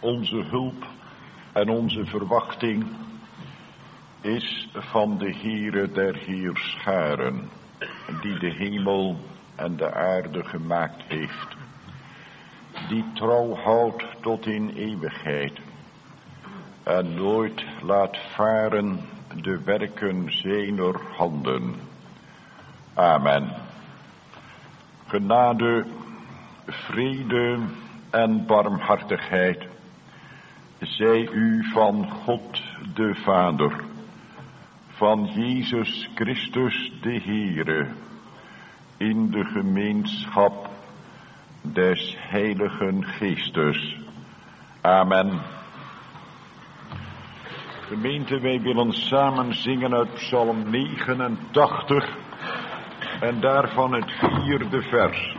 Onze hulp en onze verwachting is van de Heere der Heerscharen, die de hemel en de aarde gemaakt heeft, die trouw houdt tot in eeuwigheid en nooit laat varen de werken zijner handen. Amen. Genade, vrede en barmhartigheid zij u van God de Vader, van Jezus Christus de Heere, in de gemeenschap des Heiligen Geestes. Amen. Gemeente, wij willen samen zingen uit Psalm 89 en daarvan het 4e vers.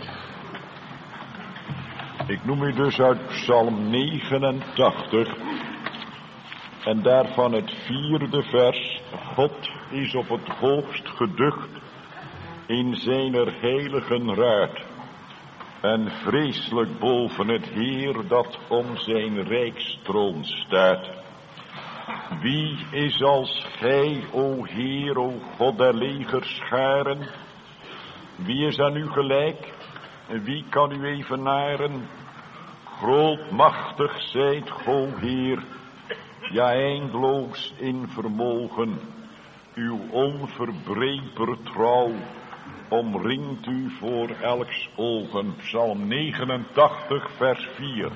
Ik noem u dus uit Psalm 89 en daarvan het 4e vers. God is op het hoogst geducht in zijner heiligen raad en vreselijk boven het Heer dat om zijn rijkstroon staat. Wie is als gij, o Heer, o God der legerscharen? Wie is aan u gelijk? En wie kan u evenaren? Grootmachtig zijt, o Heer, ja eindeloos in vermogen. Uw onverbreekbaar trouw omringt u voor elks ogen. Psalm 89, vers 4.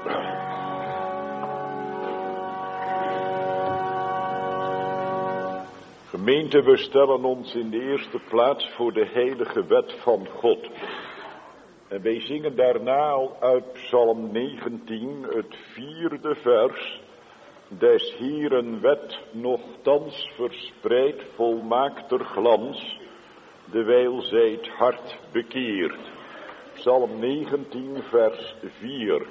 Gemeente, we stellen ons in de eerste plaats voor de heilige wet van God. En wij zingen daarna al uit Psalm 19, het 4e vers. Des Heeren wet nochtans verspreidt volmaakter glans, dewijl zij het hart bekeert. Psalm 19, vers 4.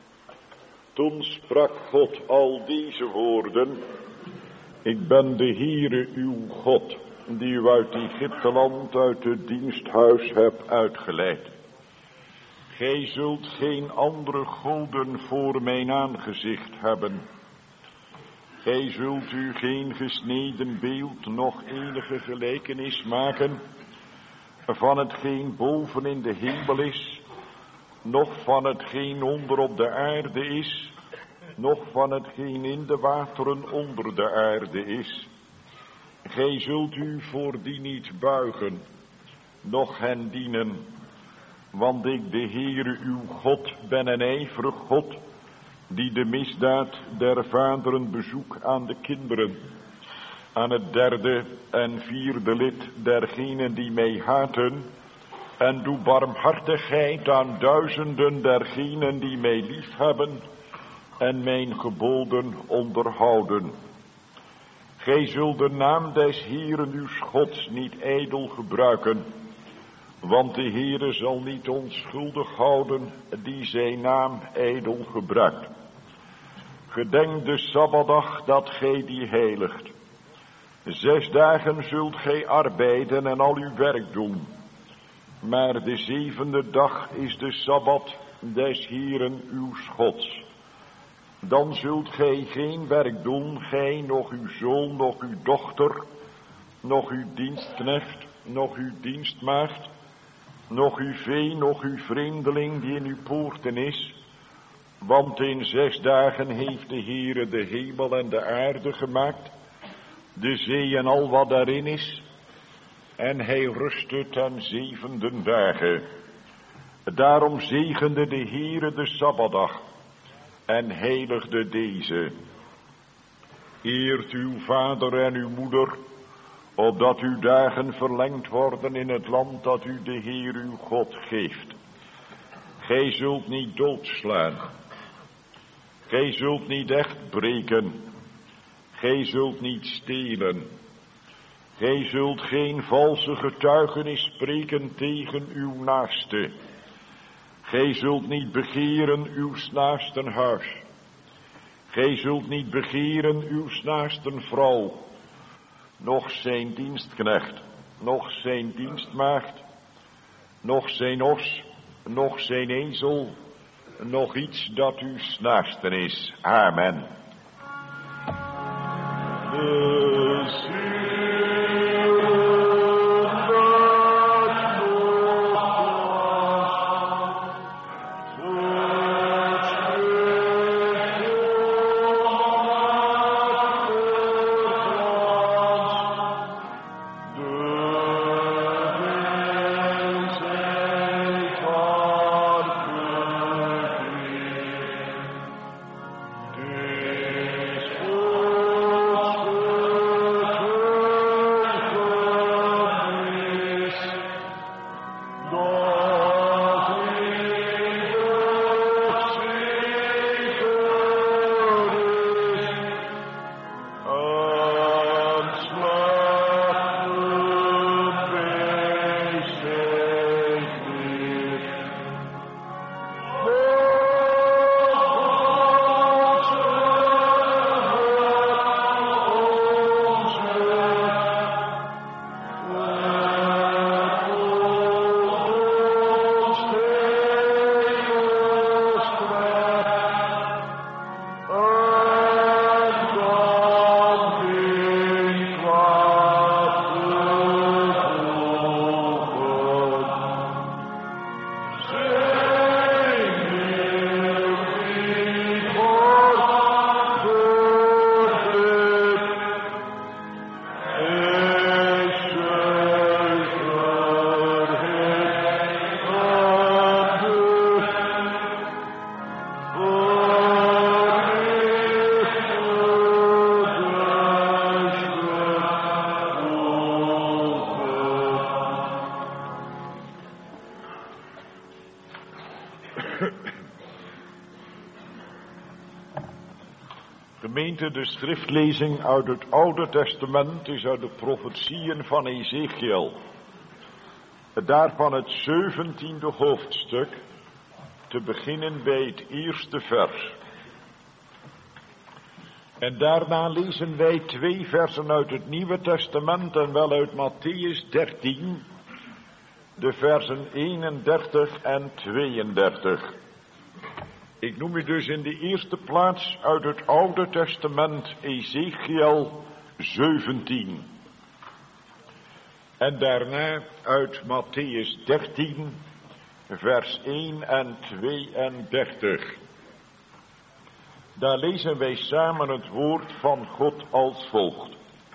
Toen sprak God al deze woorden: Ik ben de Heere uw God, die u uit Egypteland, uit het diensthuis hebt uitgeleid. Gij zult geen andere goden voor mijn aangezicht hebben. Gij zult u geen gesneden beeld, noch enige gelijkenis maken van hetgeen boven in de hemel is, noch van hetgeen onder op de aarde is, noch van hetgeen in de wateren onder de aarde is. Gij zult u voor die niet buigen, noch hen dienen, want ik, de Heere uw God, ben een ijverig God, die de misdaad der vaderen bezoekt aan de kinderen, aan het 3e en 4e lid dergenen die mij haten, en doe barmhartigheid aan duizenden dergenen die mij liefhebben en mijn geboden onderhouden. Gij zult de naam des Heeren uw Gods niet ijdel gebruiken, want de Heere zal niet onschuldig houden die zijn naam ijdel gebruikt. Gedenk de Sabbatdag dat gij die heiligt. 6 dagen zult gij arbeiden en al uw werk doen. Maar de 7e dag is de Sabbat des Heeren uw Gods. Dan zult gij geen werk doen, gij, noch uw zoon, noch uw dochter, noch uw dienstknecht, noch uw dienstmaagd, noch uw vee, noch uw vreemdeling die in uw poorten is. Want in 6 dagen heeft de Heere de hemel en de aarde gemaakt, de zee en al wat daarin is, en hij rustte ten 7e dagen. Daarom zegende de Heere de Sabbatdag en heiligde deze. Eert uw vader en uw moeder, opdat uw dagen verlengd worden in het land dat u de Heer uw God geeft. Gij zult niet doodslaan. Gij zult niet echt breken. Gij zult niet stelen. Gij zult geen valse getuigenis spreken tegen uw naaste. Gij zult niet begeren uw naasten huis. Gij zult niet begeren uw naasten vrouw, noch zijn dienstknecht, noch zijn dienstmaagd, noch zijn os, noch zijn ezel, nog iets dat uw naasten is. Amen. Gemeente, de schriftlezing uit het Oude Testament is uit de profetieën van Ezekiel. Daarvan het 17e hoofdstuk, te beginnen bij het eerste vers. En daarna lezen wij 2 versen uit het Nieuwe Testament en wel uit Mattheüs 13, de versen 31 en 32. Ik noem u dus in de eerste plaats uit het Oude Testament Ezekiel 17. En daarna uit Mattheüs 13, vers 1 en 32. Daar lezen wij samen het woord van God als volgt.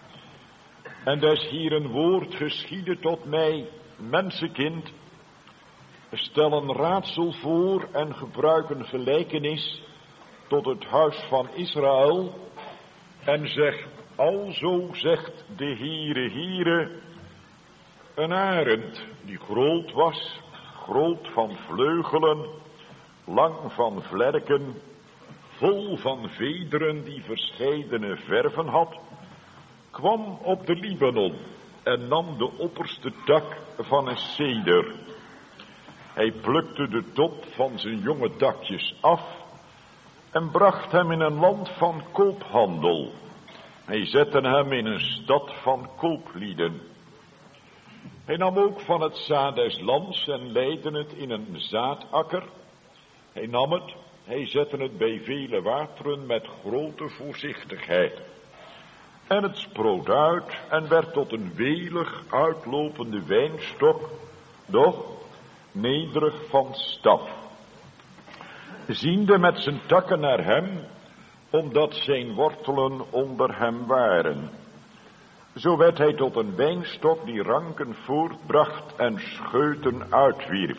En des hier een woord geschiedde tot mij, mensenkind, stel een raadsel voor en gebruik een gelijkenis tot het huis van Israël en zeg, alzo zegt de Heere, een arend die groot was, groot van vleugelen, lang van vlerken, vol van vederen die verscheidene verven had, kwam op de Libanon en nam de opperste tak van een ceder. Hij plukte de top van zijn jonge takjes af en bracht hem in een land van koophandel. Hij zette hem in een stad van kooplieden. Hij nam ook van het zaad des lands en leidde het in een zaadakker. Hij nam het, hij zette het bij vele wateren met grote voorzichtigheid. En het sproot uit en werd tot een welig uitlopende wijnstok, doch nederig van staf. Ziende met zijn takken naar hem, omdat zijn wortelen onder hem waren. Zo werd hij tot een wijnstok die ranken voortbracht en scheuten uitwierp.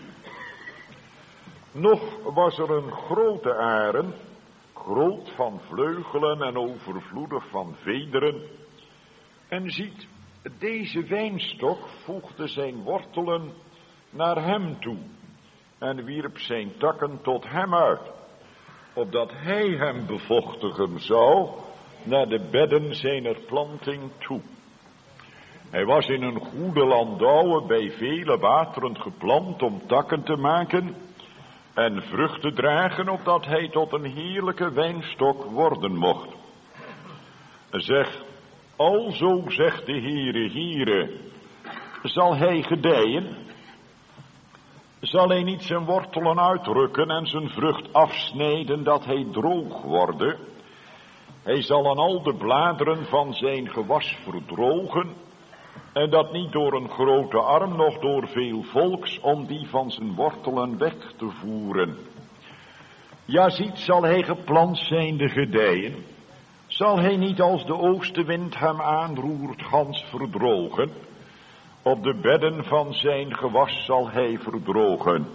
Nog was er een grote arend, groot van vleugelen en overvloedig van vederen. En ziet, deze wijnstok voegde zijn wortelen naar hem toe en wierp zijn takken tot hem uit, opdat hij hem bevochtigen zou naar de bedden zijner planting toe. Hij was in een goede landouwe bij vele wateren geplant om takken te maken en vrucht te dragen, opdat hij tot een heerlijke wijnstok worden mocht. Zeg, alzo zegt de Heere, zal hij gedijen? Zal hij niet zijn wortelen uitrukken en zijn vrucht afsnijden dat hij droog worde? Hij zal aan al de bladeren van zijn gewas verdrogen, en dat niet door een grote arm, noch door veel volks, om die van zijn wortelen weg te voeren. Ja, ziet, zal hij geplant zijnde gedijen? Zal hij niet als de oostenwind hem aanroert gans verdrogen? Op de bedden van zijn gewas zal hij verdrogen.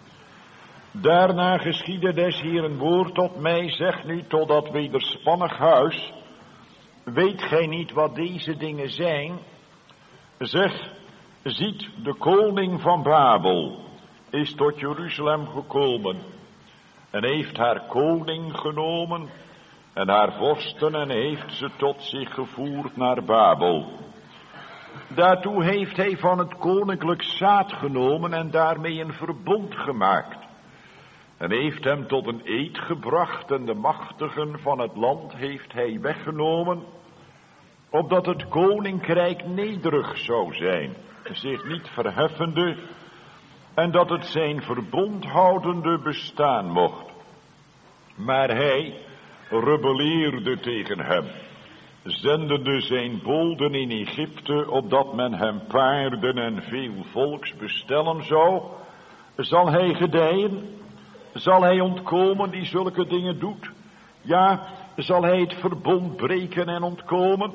Daarna geschiedde des Heeren woord tot mij, zeg nu tot dat wederspannig huis, weet gij niet wat deze dingen zijn? Zeg, ziet, de koning van Babel is tot Jeruzalem gekomen en heeft haar koning genomen en haar vorsten en heeft ze tot zich gevoerd naar Babel. Daartoe heeft hij van het koninklijk zaad genomen en daarmee een verbond gemaakt. En heeft hem tot een eed gebracht en de machtigen van het land heeft hij weggenomen, opdat het koninkrijk nederig zou zijn, zich niet verheffende, en dat het zijn verbondhoudende bestaan mocht. Maar hij rebelleerde tegen hem, zendende zijn bolden in Egypte, opdat men hem paarden en veel volks bestellen zou. Zal hij gedijen? Zal hij ontkomen die zulke dingen doet? Ja, zal hij het verbond breken en ontkomen?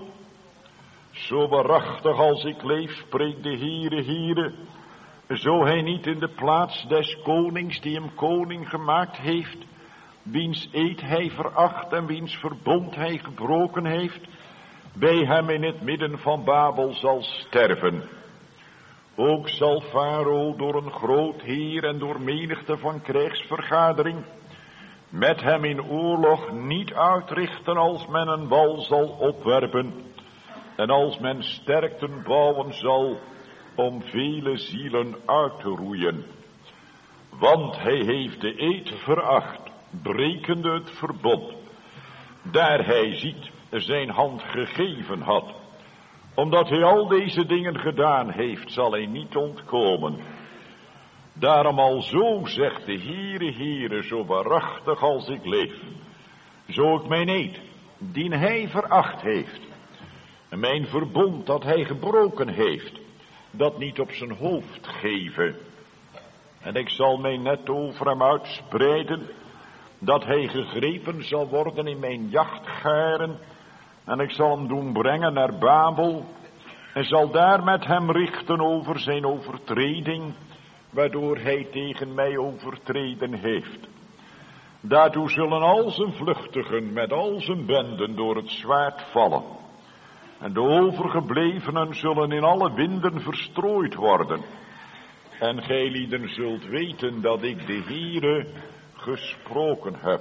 Zo waarachtig als ik leef, spreekt de Heere, zo hij niet in de plaats des konings die hem koning gemaakt heeft, wiens eed hij veracht en wiens verbond hij gebroken heeft, bij hem in het midden van Babel zal sterven. Ook zal Farao door een groot heer en door menigte van krijgsvergadering met hem in oorlog niet uitrichten als men een wal zal opwerpen en als men sterkten bouwen zal om vele zielen uit te roeien. Want hij heeft de eed veracht, brekende het verbond, daar hij ziet zijn hand gegeven had. Omdat hij al deze dingen gedaan heeft, zal hij niet ontkomen. Daarom alzo zegt de Heere, zo waarachtig als ik leef, zo ik mijn eed, dien hij veracht heeft, en mijn verbond dat hij gebroken heeft, dat niet op zijn hoofd geven. En ik zal mijn net over hem uitspreiden, dat hij gegrepen zal worden in mijn jachtgaren, en ik zal hem doen brengen naar Babel, en zal daar met hem richten over zijn overtreding, waardoor hij tegen mij overtreden heeft. Daartoe zullen al zijn vluchtigen met al zijn benden door het zwaard vallen. En de overgeblevenen zullen in alle winden verstrooid worden. En gij lieden zult weten dat ik de Heere gesproken heb.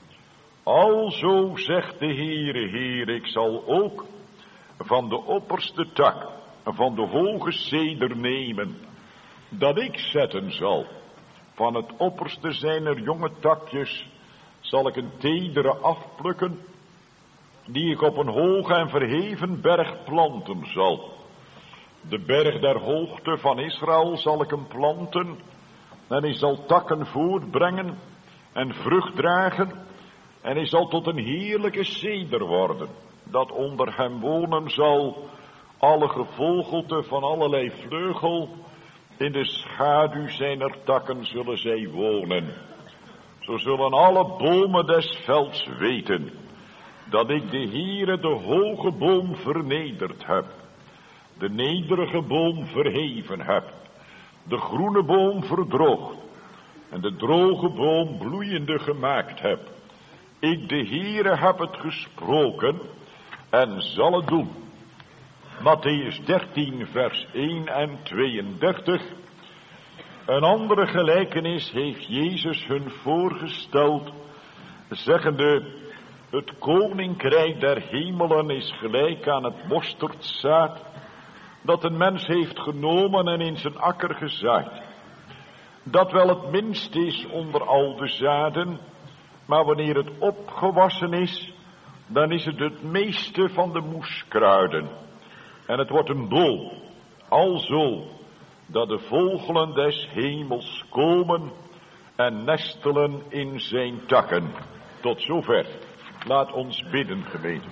Alzo zegt de Heere, ik zal ook van de opperste tak van de hoge ceder nemen, dat ik zetten zal. Van het opperste zijner jonge takjes zal ik een tedere afplukken, die ik op een hoge en verheven berg planten zal. De berg der hoogte van Israël zal ik hem planten, en hij zal takken voortbrengen en vrucht dragen, en hij zal tot een heerlijke ceder worden, dat onder hem wonen zal alle gevogelte van allerlei vleugel. In de schaduw zijner takken zullen zij wonen. Zo zullen alle bomen des velds weten, dat ik de Heere de hoge boom vernederd heb, de nederige boom verheven heb, de groene boom verdroogd en de droge boom bloeiende gemaakt heb. Ik de Heere heb het gesproken en zal het doen. Mattheüs 13 vers 1 en 32. Een andere gelijkenis heeft Jezus hun voorgesteld, zeggende: het koninkrijk der hemelen is gelijk aan het mosterdzaad, dat een mens heeft genomen en in zijn akker gezaaid. Dat wel het minst is onder al de zaden, maar wanneer het opgewassen is, dan is het meeste van de moeskruiden. En het wordt een boom, alzo dat de vogelen des hemels komen en nestelen in zijn takken. Tot zover. Laat ons bidden, gemeente.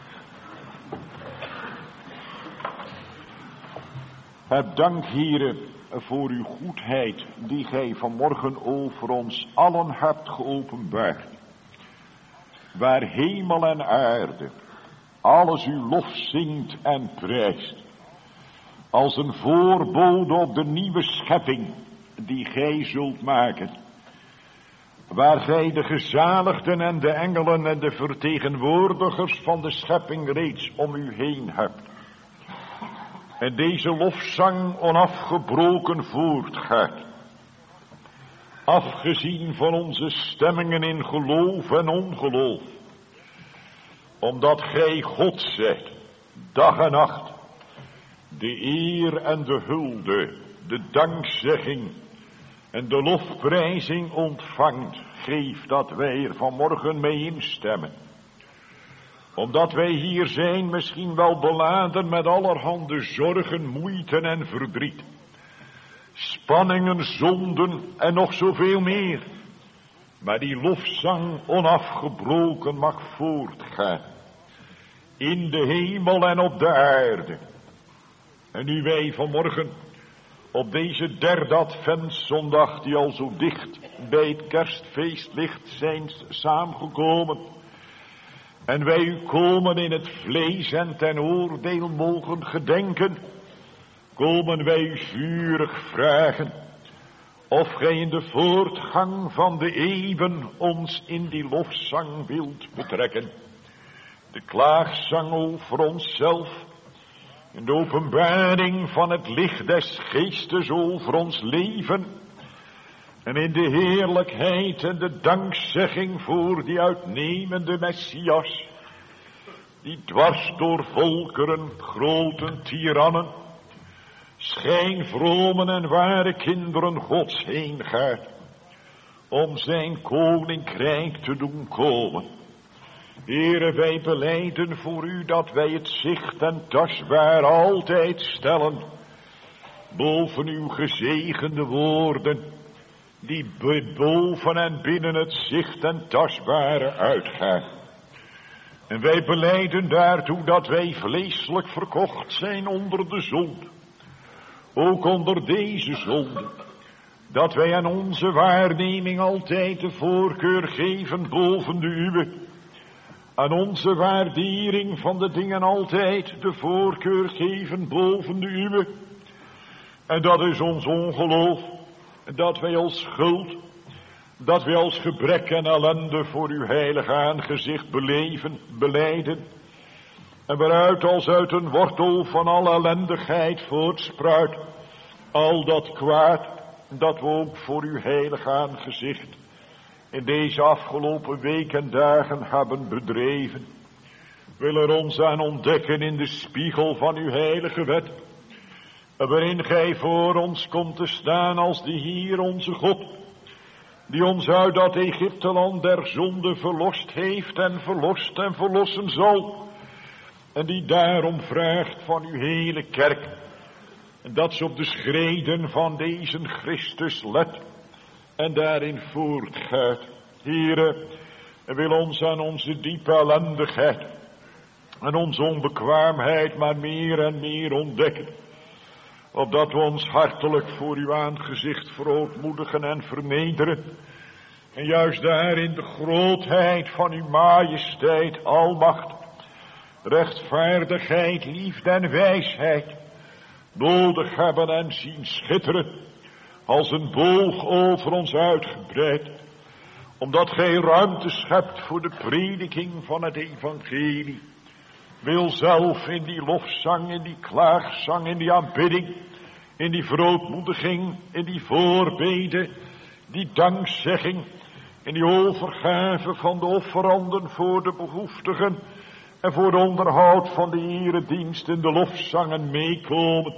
Heb dank, Heere, voor uw goedheid die gij vanmorgen over ons allen hebt geopenbaard. Waar hemel en aarde alles uw lof zingt en prijst, als een voorbode op de nieuwe schepping die gij zult maken, waar gij de gezaligden en de engelen en de vertegenwoordigers van de schepping reeds om u heen hebt, en deze lofzang onafgebroken voortgaat, afgezien van onze stemmingen in geloof en ongeloof, omdat gij God zijt, dag en nacht, de eer en de hulde, de dankzegging en de lofprijzing ontvangt, geef dat wij er vanmorgen mee instemmen. Omdat wij hier zijn, misschien wel beladen met allerhande zorgen, moeiten en verdriet, spanningen, zonden en nog zoveel meer. Maar die lofzang onafgebroken mag voortgaan, in de hemel en op de aarde. En nu wij vanmorgen op deze derde adventszondag, die al zo dicht bij het kerstfeest ligt, zijn samengekomen, en wij u komen in het vlees en ten oordeel mogen gedenken, komen wij u vurig vragen of gij in de voortgang van de eeuwen ons in die lofzang wilt betrekken. De klaagzang over onszelf, in de openbaring van het licht des geestes over ons leven en in de heerlijkheid en de dankzegging voor die uitnemende Messias, die dwars door volkeren, grote tirannen, schijnvromen en ware kinderen Gods heen gaat, om zijn koninkrijk te doen komen. Heere, wij belijden voor u dat wij het zicht en tastbaar altijd stellen boven uw gezegende woorden, die boven en binnen het zicht en tastbare uitgaan. En wij belijden daartoe dat wij vleeselijk verkocht zijn onder de zonde, ook onder deze zonde, dat wij aan onze waarneming altijd de voorkeur geven boven de uwe, aan onze waardering van de dingen altijd de voorkeur geven boven de uwe. En dat is ons ongeloof, dat wij als schuld, dat wij als gebrek en ellende voor uw heilige aangezicht belijden, en waaruit als uit een wortel van alle ellendigheid voortspruit al dat kwaad dat we ook voor uw heilige aangezicht in deze afgelopen weken en dagen hebben bedreven. Wil er ons aan ontdekken in de spiegel van uw heilige wet, waarin gij voor ons komt te staan als de Heer onze God, die ons uit dat Egypteland der zonde verlost heeft en verlost en verlossen zal, en die daarom vraagt van uw hele kerk, dat ze op de schreden van deze Christus let en daarin voortgaat. Heere, wil ons aan onze diepe ellendigheid en onze onbekwaamheid maar meer en meer ontdekken, opdat we ons hartelijk voor uw aangezicht verootmoedigen en vernederen, en juist daarin de grootheid van uw majesteit, almacht, rechtvaardigheid, liefde en wijsheid nodig hebben en zien schitteren als een boog over ons uitgebreid, omdat gij ruimte schept voor de prediking van het evangelie. Wil zelf in die lofzang, in die klaagzang, in die aanbidding, in die verootmoediging, in die voorbeden, die dankzegging, in die overgave van de offeranden voor de behoeftigen en voor de onderhoud van de eredienst in de lofzangen meekomen,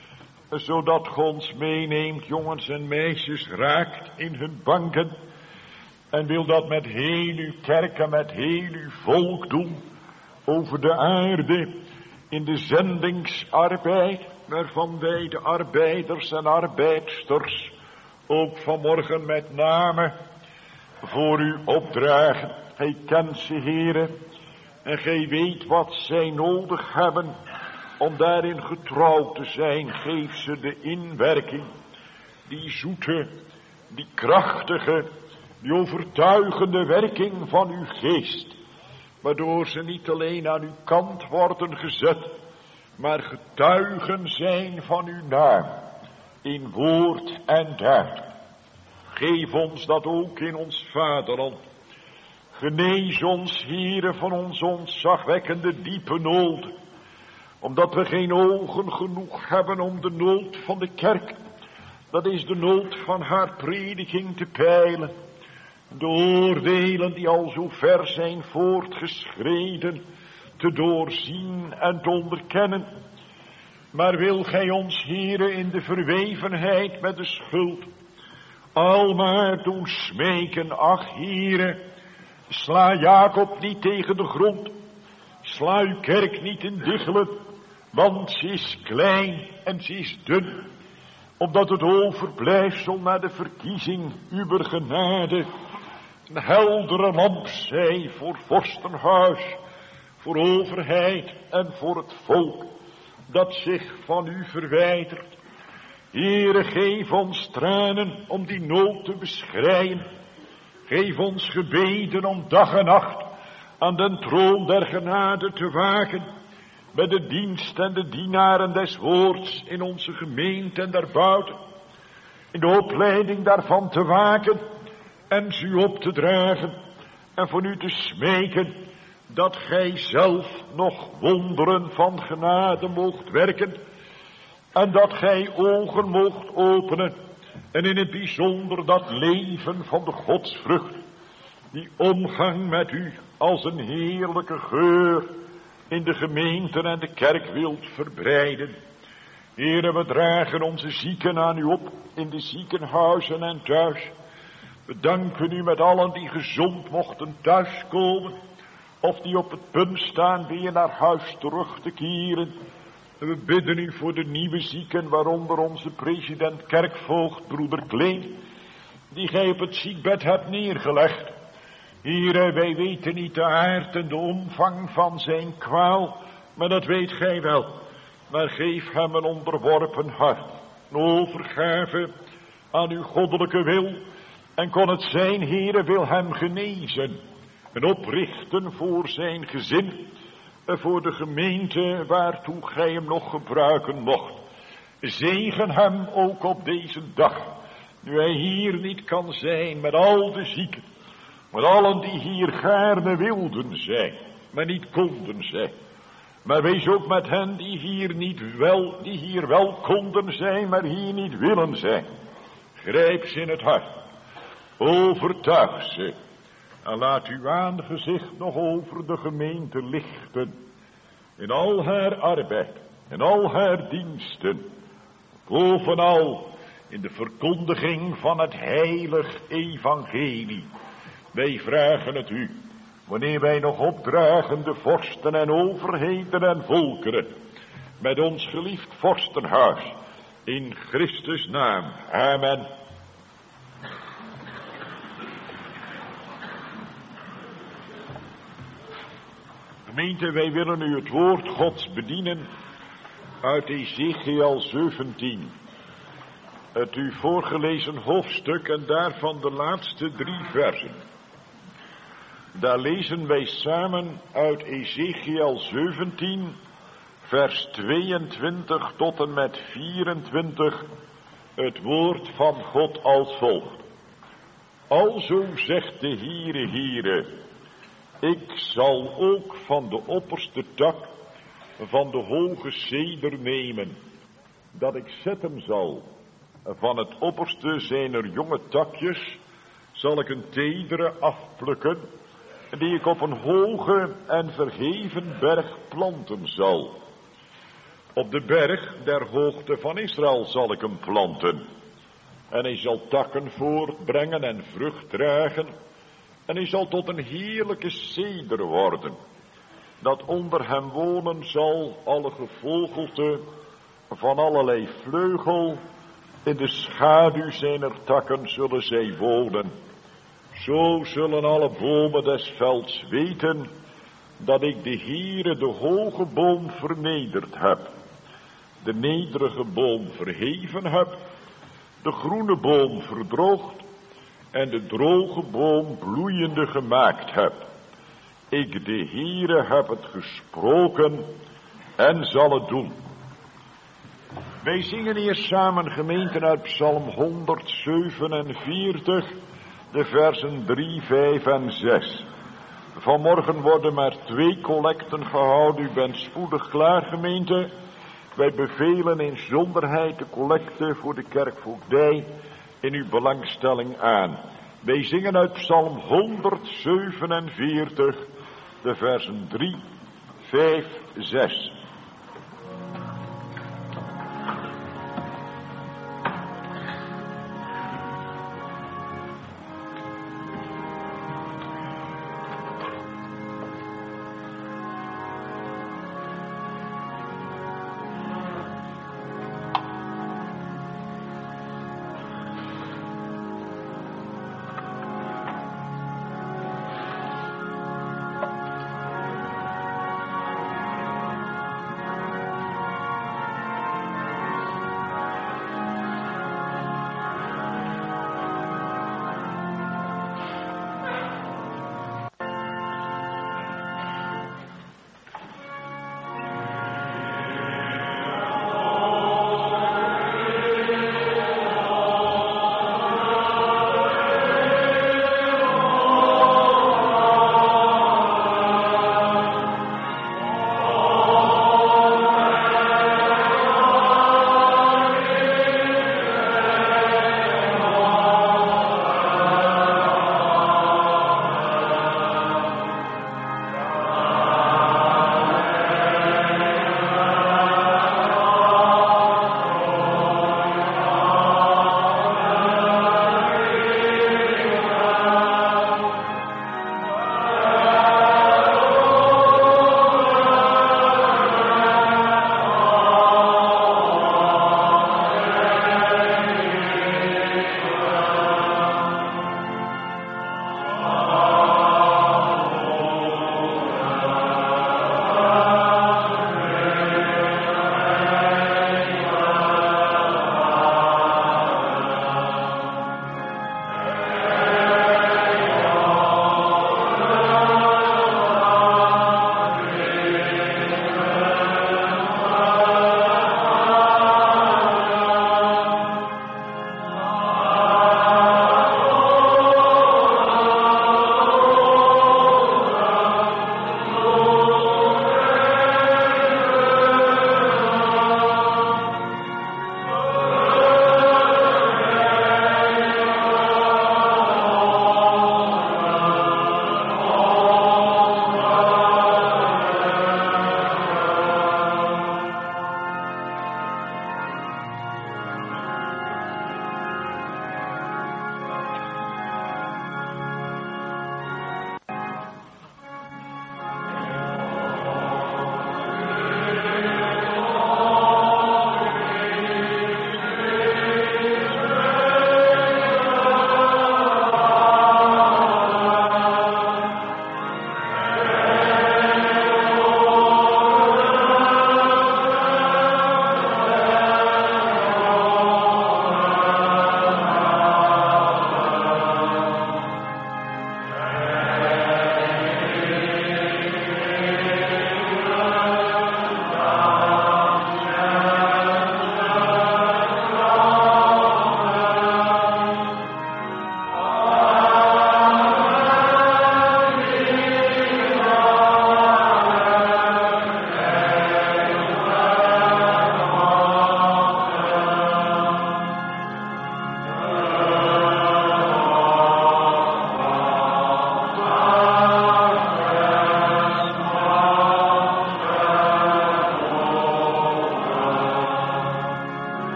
zodat God ons meeneemt, jongens en meisjes, raakt in hun banken, en wil dat met heel uw kerk en met heel uw volk doen, over de aarde, in de zendingsarbeid, waarvan wij de arbeiders en arbeidsters ook vanmorgen met name voor u opdragen. Gij kent ze, Heere, en gij weet wat zij nodig hebben om daarin getrouw te zijn. Geef ze de inwerking, die zoete, die krachtige, die overtuigende werking van uw geest, waardoor ze niet alleen aan uw kant worden gezet, maar getuigen zijn van uw naam, in woord en daad. Geef ons dat ook in ons vaderland. Genees ons, Heere, van ons ontzagwekkende diepe nood, omdat we geen ogen genoeg hebben om de nood van de kerk, dat is de nood van haar prediking, te peilen. De oordelen die al zo ver zijn voortgeschreden, te doorzien en te onderkennen. Maar wil gij ons, Heere, in de verwevenheid met de schuld almaar doen smeken. Ach, Heere, sla Jacob niet tegen de grond, sla uw kerk niet in diggelen, want ze is klein en ze is dun, omdat het overblijfsel naar de verkiezing uwer genade een heldere lamp zij voor vorstenhuis, voor overheid en voor het volk dat zich van u verwijdert. Heere, geef ons tranen om die nood te beschreien. Geef ons gebeden om dag en nacht aan den troon der genade te waken, bij de dienst en de dienaren des woords in onze gemeente en daarbuiten, in de opleiding daarvan te waken en ze u op te dragen en van u te smeken dat gij zelf nog wonderen van genade moogt werken en dat gij ogen moogt openen en in het bijzonder dat leven van de godsvrucht, die omgang met u als een heerlijke geur in de gemeente en de kerk wilt verbreiden. Heere, we dragen onze zieken aan u op in de ziekenhuizen en thuis. We danken u met allen die gezond mochten thuiskomen, of die op het punt staan weer naar huis terug te keren. En we bidden u voor de nieuwe zieken, waaronder onze president kerkvoogd, broeder Kleen, die gij op het ziekbed hebt neergelegd. Heere, wij weten niet de aard en de omvang van zijn kwaal, maar dat weet gij wel. Maar geef hem een onderworpen hart, een overgave aan uw goddelijke wil. En kon het zijn, Heere, wil hem genezen en oprichten voor zijn gezin, en voor de gemeente waartoe gij hem nog gebruiken mocht. Zegen hem ook op deze dag, nu hij hier niet kan zijn met al de zieken, met allen die hier gaarne wilden zijn, maar niet konden zijn. Maar wees ook met hen die hier wel konden zijn, maar hier niet willen zijn. Grijp ze in het hart, overtuig ze, en laat uw aangezicht nog over de gemeente lichten, in al haar arbeid, in al haar diensten, bovenal in de verkondiging van het heilig evangelie. Wij vragen het u, wanneer wij nog opdragen de vorsten en overheden en volkeren, met ons geliefd vorstenhuis, in Christus naam. Amen. Gemeente, wij willen u het woord Gods bedienen uit Ezechiel 17. Het u voorgelezen hoofdstuk en daarvan de laatste 3 versen. Daar lezen wij samen uit Ezechiel 17, vers 22 tot en met 24, het woord van God als volgt. Alzo zegt de Heere, ik zal ook van de opperste tak van de hoge ceder nemen, dat ik zetten zal. Van het opperste zijner jonge takjes zal ik een tedere afplukken, die ik op een hoge en verheven berg planten zal. Op de berg der hoogte van Israël zal ik hem planten. En hij zal takken voortbrengen en vrucht dragen. En hij zal tot een heerlijke ceder worden, dat onder hem wonen zal alle gevogelte van allerlei vleugel. In de schaduw zijner takken zullen zij wonen. Zo zullen alle bomen des velds weten dat ik de Heere de hoge boom vernederd heb, de nederige boom verheven heb, de groene boom verdroogd en de droge boom bloeiende gemaakt heb. Ik de Heere heb het gesproken en zal het doen. Wij zingen hier samen, gemeenten, uit Psalm 147, de versen 3, 5 en 6. Vanmorgen worden maar 2 collecten gehouden. U bent spoedig klaar, gemeente. Wij bevelen in zonderheid de collecte voor de kerkvoogdij in uw belangstelling aan. Wij zingen uit Psalm 147, de versen 3, 5, 6.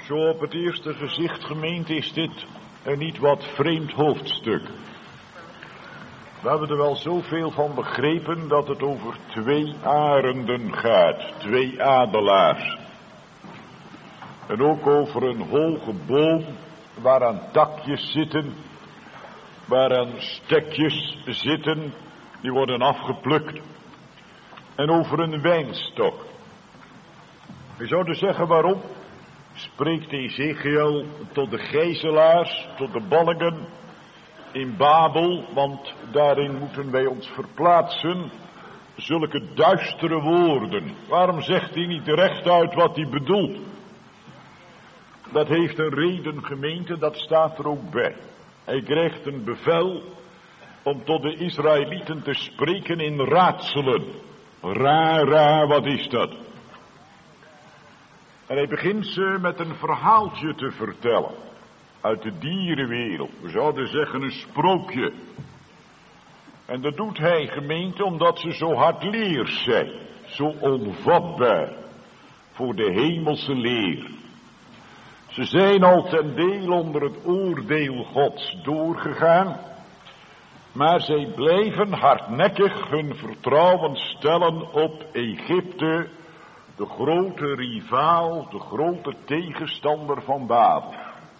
Zo op het eerste gezicht, gemeente, is dit een niet wat vreemd hoofdstuk. We hebben er wel zoveel van begrepen dat het over 2 arenden gaat, 2 adelaars. En ook over een hoge boom waaraan takjes zitten, waaraan stekjes zitten, die worden afgeplukt. En over een wijnstok. We zouden zeggen waarom spreekt Ezekiel tot de gijzelaars, tot de ballingen in Babel, want daarin moeten wij ons verplaatsen, zulke duistere woorden. Waarom zegt hij niet rechtuit wat hij bedoelt? Dat heeft een reden, gemeente, dat staat er ook bij. Hij krijgt een bevel om tot de Israëlieten te spreken in raadselen. Ra, wat is dat? En hij begint ze met een verhaaltje te vertellen. Uit de dierenwereld. We zouden zeggen een sprookje. En dat doet hij, gemeente, omdat ze zo hardleers zijn. Zo onvatbaar. Voor de hemelse leer. Ze zijn al ten deel onder het oordeel Gods doorgegaan. Maar zij blijven hardnekkig hun vertrouwen stellen op Egypte. De grote rivaal, de grote tegenstander van Babel.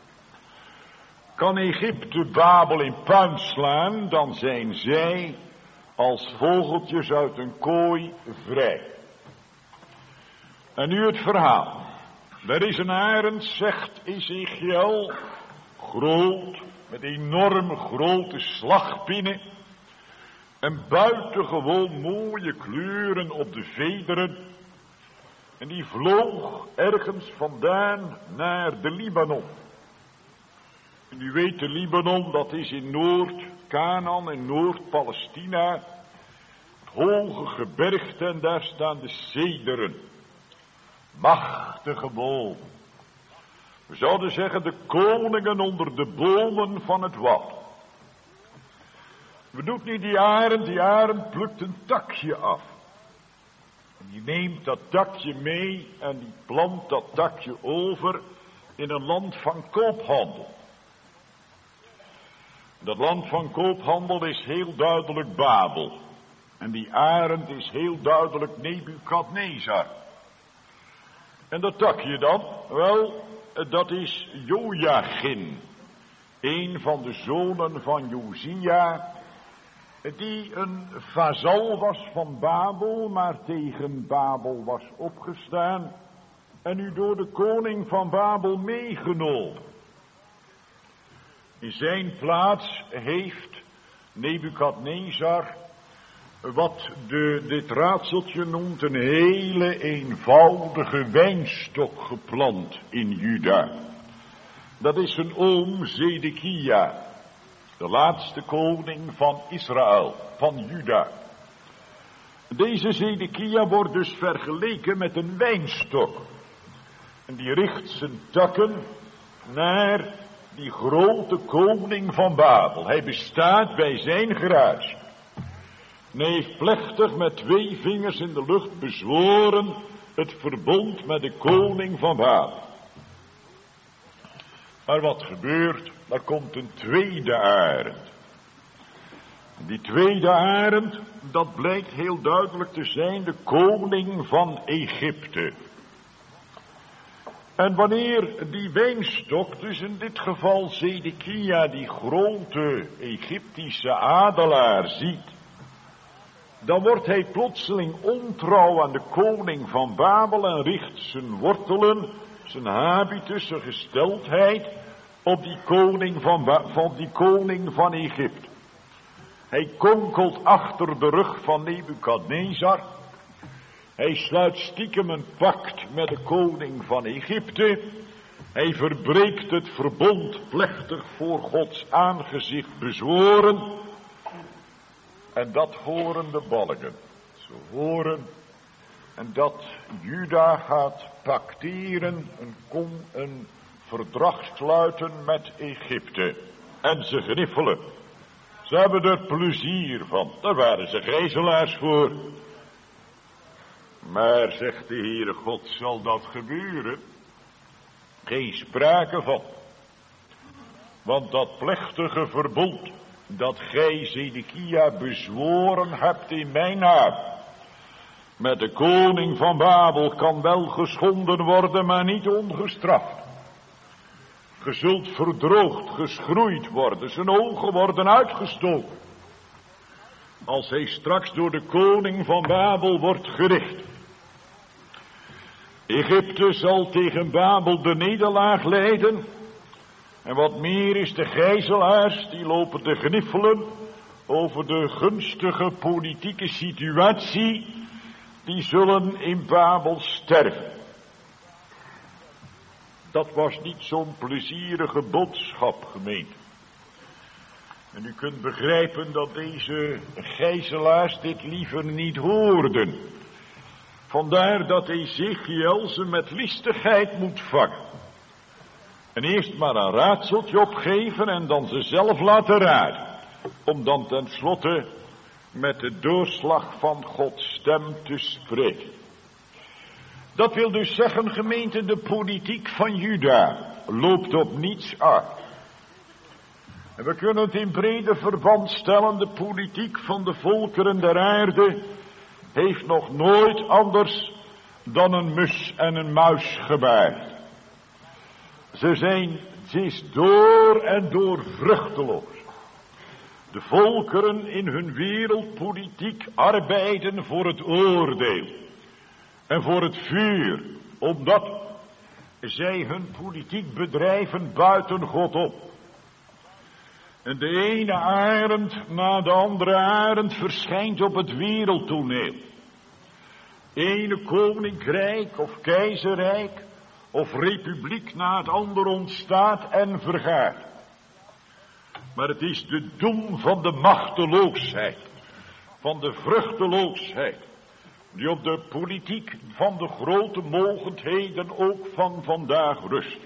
Kan Egypte Babel in puin slaan, dan zijn zij als vogeltjes uit een kooi vrij. En nu het verhaal. Er is een arend, zegt Ezekiel, groot, met enorm grote slagpinnen. En buitengewoon mooie kleuren op de vederen. En die vloog ergens vandaan naar de Libanon. En u weet, de Libanon, dat is in Noord-Kanaan en Noord-Palestina. Het hoge gebergte en daar staan de cederen. Machtige bomen. We zouden zeggen de koningen onder de bomen van het woud. We doen nu die arend plukt een takje af. En die neemt dat takje mee en die plant dat takje over in een land van koophandel. Dat land van koophandel is heel duidelijk Babel. En die arend is heel duidelijk Nebukadnezar. En dat takje dan? Wel, dat is Jojachin. Een van de zonen van Josia. Die een vazal was van Babel, maar tegen Babel was opgestaan. En nu door de koning van Babel meegenomen. In zijn plaats heeft Nebukadnezar wat dit raadseltje noemt een hele eenvoudige wijnstok geplant in Juda. Dat is zijn oom Zedekia, de laatste koning van Israël, van Juda. Deze Zedekia wordt dus vergeleken met een wijnstok. En die richt zijn takken naar die grote koning van Babel. Hij bestaat bij zijn garage. En hij heeft plechtig met 2 vingers in de lucht bezworen het verbond met de koning van Babel. Maar wat gebeurt? Er komt een tweede arend. Die tweede arend, dat blijkt heel duidelijk te zijn de koning van Egypte. En wanneer die wijnstok, dus in dit geval Zedekia, die grote Egyptische adelaar ziet, dan wordt hij plotseling ontrouw aan de koning van Babel en richt zijn wortelen, zijn habitus, zijn gesteldheid op die koning van Egypte. Hij konkelt achter de rug van Nebukadnezar. Hij sluit stiekem een pact met de koning van Egypte. Hij verbreekt het verbond plechtig voor Gods aangezicht bezworen. En dat horen de ballingen. Ze horen en dat Juda gaat pacteren, een verdrag sluiten met Egypte. En ze gniffelen. Ze hebben er plezier van. Daar waren ze gijzelaars voor. Maar, zegt de Heere God, zal dat gebeuren? Geen sprake van. Want dat plechtige verbond dat gij, Zedekia, bezworen hebt in mijn naam, met de koning van Babel kan wel geschonden worden, maar niet ongestraft. Ge zult verdroogd, geschroeid worden, zijn ogen worden uitgestoken, als hij straks door de koning van Babel wordt gericht. Egypte zal tegen Babel de nederlaag lijden. En wat meer is, de gijzelaars, die lopen te gniffelen over de gunstige politieke situatie, die zullen in Babel sterven. Dat was niet zo'n plezierige boodschap, gemeente. En u kunt begrijpen dat deze gijzelaars dit liever niet hoorden. Vandaar dat Ezechiel ze met listigheid moet vangen. En eerst maar een raadseltje opgeven en dan ze zelf laten raden. Om dan tenslotte met de doorslag van Gods stem te spreken. Dat wil dus zeggen, gemeente, de politiek van Juda loopt op niets uit. En we kunnen het in brede verband stellen, de politiek van de volkeren der aarde heeft nog nooit anders dan een mus en een muis gebaard. Ze is door en door vruchteloos. De volkeren in hun wereldpolitiek arbeiden voor het oordeel en voor het vuur, omdat zij hun politiek bedrijven buiten God op. En de ene arend na de andere arend verschijnt op het wereldtoneel. Ene koninkrijk of keizerrijk of republiek na het andere ontstaat en vergaat. Maar het is de doem van de machteloosheid, van de vruchteloosheid, die op de politiek van de grote mogendheden ook van vandaag rust.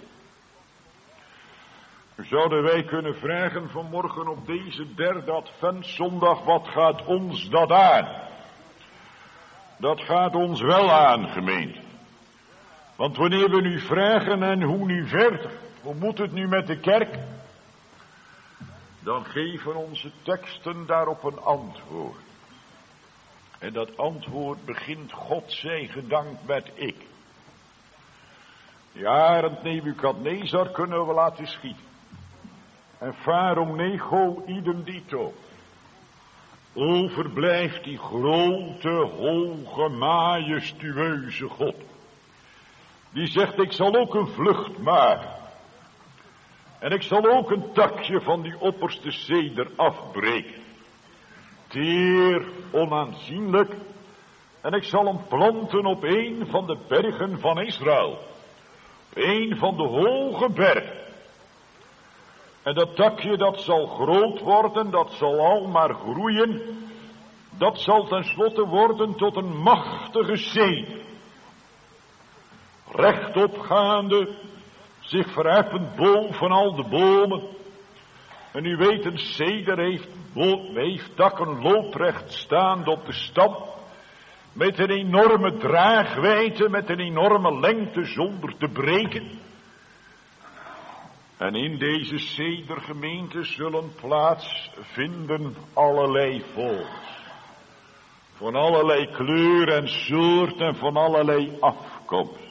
Zouden wij kunnen vragen vanmorgen op deze derde adventszondag, wat gaat ons dat aan? Dat gaat ons wel aan, gemeente. Want wanneer we nu vragen en hoe nu verder, hoe moet het nu met de kerk? Dan geven onze teksten daarop een antwoord. En dat antwoord begint, God zij gedankt, met ik. Die arend Nebukadnezar kunnen we laten schieten. En Farao Nego idem dito. Overblijft die grote, hoge, majestueuze God. Die zegt, ik zal ook een vlucht maken. En ik zal ook een takje van die opperste ceder afbreken. Teer, onaanzienlijk. En ik zal hem planten op een van de bergen van Israël. Op een van de hoge bergen. En dat takje dat zal groot worden, dat zal al maar groeien. Dat zal tenslotte worden tot een machtige ceder. Rechtopgaande, zich verheffend boven al de bomen. En u weet, een ceder heeft takken looprecht staand op de stam. Met een enorme draagwijdte, met een enorme lengte zonder te breken. En in deze cedergemeente zullen plaatsvinden allerlei volks. Van allerlei kleur en soort en van allerlei afkomst.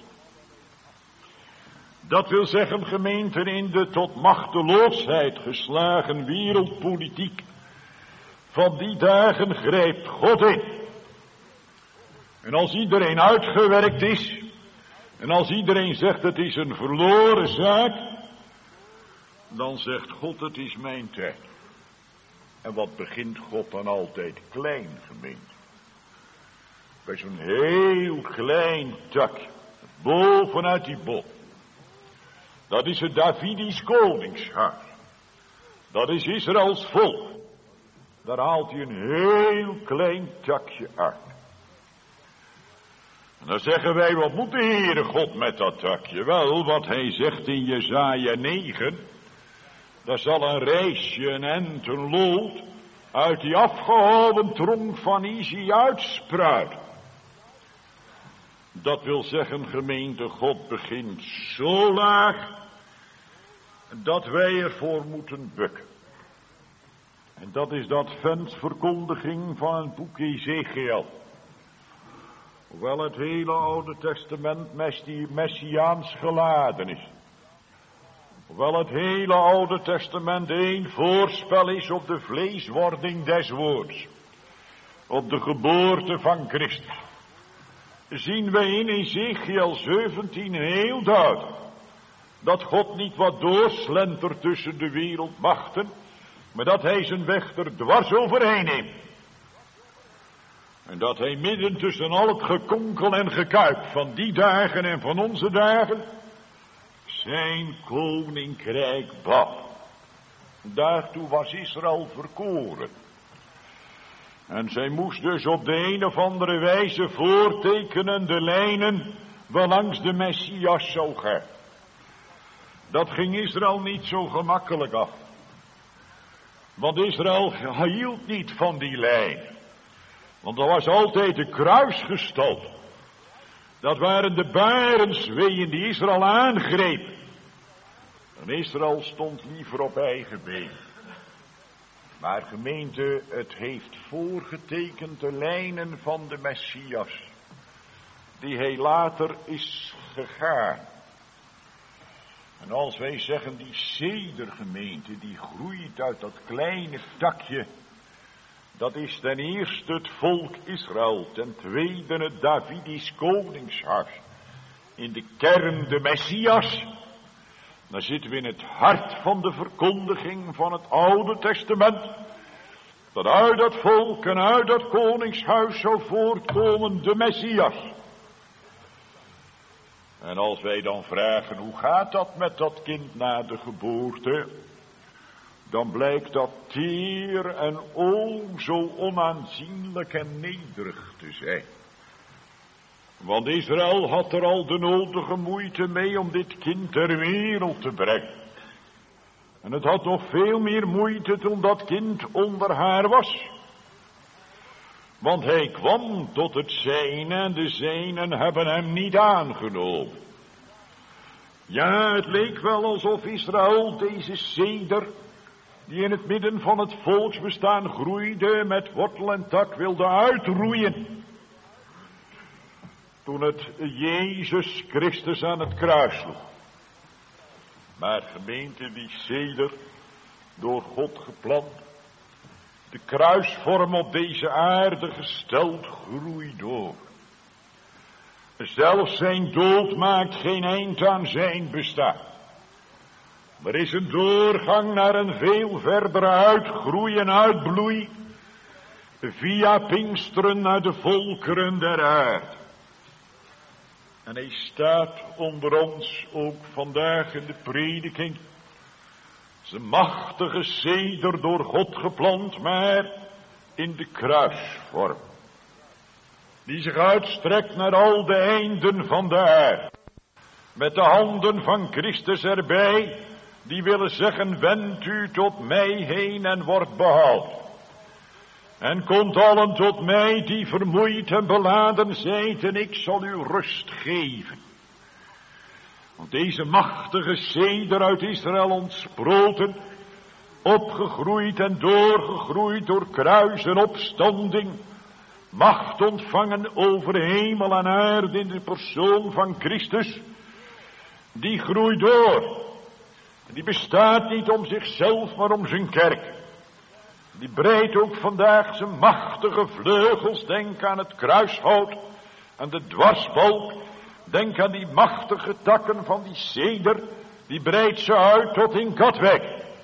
Dat wil zeggen, gemeenten, in de tot machteloosheid geslagen wereldpolitiek van die dagen grijpt God in. En als iedereen uitgewerkt is, en als iedereen zegt het is een verloren zaak, dan zegt God het is mijn tijd. En wat begint God dan altijd? Klein, gemeente. Bij zo'n heel klein takje, bovenuit die boom. Dat is het Davidisch koningshuis. Dat is Israëls volk. Daar haalt hij een heel klein takje uit. En dan zeggen wij, wat moet de Heere God met dat takje? Wel, wat hij zegt in Jesaja 9. Daar zal een rijsje, een ent, een lood uit die afgehouwen tronk van Isi uitspruiten. Dat wil zeggen, gemeente, God begint zo laag dat wij ervoor moeten bukken. En dat is dat venstverkondiging van het boek Ezekiel. Hoewel het hele Oude Testament messiaans geladen is. Hoewel het hele Oude Testament één voorspel is op de vleeswording des woords. Op de geboorte van Christus. Zien wij in Ezekiel 17 heel duidelijk. Dat God niet wat doorslentert tussen de wereldmachten. Maar dat hij zijn weg er dwars overheen neemt. En dat hij midden tussen al het gekonkel en gekuip van die dagen en van onze dagen zijn koninkrijk bouwt. Daartoe was Israël verkoren. En zij moest dus op de een of andere wijze voortekenen de lijnen waarlangs de Messias zou gaan. Dat ging Israël niet zo gemakkelijk af. Want Israël hield niet van die lijn. Want er was altijd de kruisgestalte. Dat waren de barensweeën die Israël aangrepen. En Israël stond liever op eigen been. Maar gemeente, het heeft voorgetekend de lijnen van de Messias. Die hij later is gegaan. En als wij zeggen die cedergemeente die groeit uit dat kleine takje. Dat is ten eerste het volk Israël, ten tweede het Davidisch koningshuis. In de kern de Messias. Dan zitten we in het hart van de verkondiging van het Oude Testament. Dat uit dat volk en uit dat koningshuis zou voortkomen de Messias. En als wij dan vragen hoe gaat dat met dat kind na de geboorte. Dan blijkt dat teer en zo onaanzienlijk en nederig te zijn. Want Israël had er al de nodige moeite mee om dit kind ter wereld te brengen. En het had nog veel meer moeite toen dat kind onder haar was. Want hij kwam tot het zijne en de zijnen hebben hem niet aangenomen. Ja, het leek wel alsof Israël deze ceder, die in het midden van het volksbestaan groeide, met wortel en tak wilde uitroeien. Toen het Jezus Christus aan het kruis sloeg. Maar gemeente, die ceder, door God geplant, de kruisvorm op deze aarde gesteld, groeit door. Zelfs zijn dood maakt geen eind aan zijn bestaan. Er is een doorgang naar een veel verdere uitgroei en uitbloei, via Pinksteren naar de volkeren der aarde. En hij staat onder ons ook vandaag in de prediking. Zijn machtige ceder door God geplant, maar in de kruisvorm. Die zich uitstrekt naar al de einden van de aarde. Met de handen van Christus erbij, die willen zeggen, wend u tot mij heen en wordt behouden. En komt allen tot mij die vermoeid en beladen zijt en ik zal u rust geven. Want deze machtige ceder uit Israël ontsproten, opgegroeid en doorgegroeid door kruis en opstanding, macht ontvangen over hemel en aarde in de persoon van Christus, die groeit door. En die bestaat niet om zichzelf, maar om zijn kerk. Die breidt ook vandaag zijn machtige vleugels. Denk aan het kruishout, aan de dwarsbalk. Denk aan die machtige takken van die ceder. Die breidt ze uit tot in Katwijk.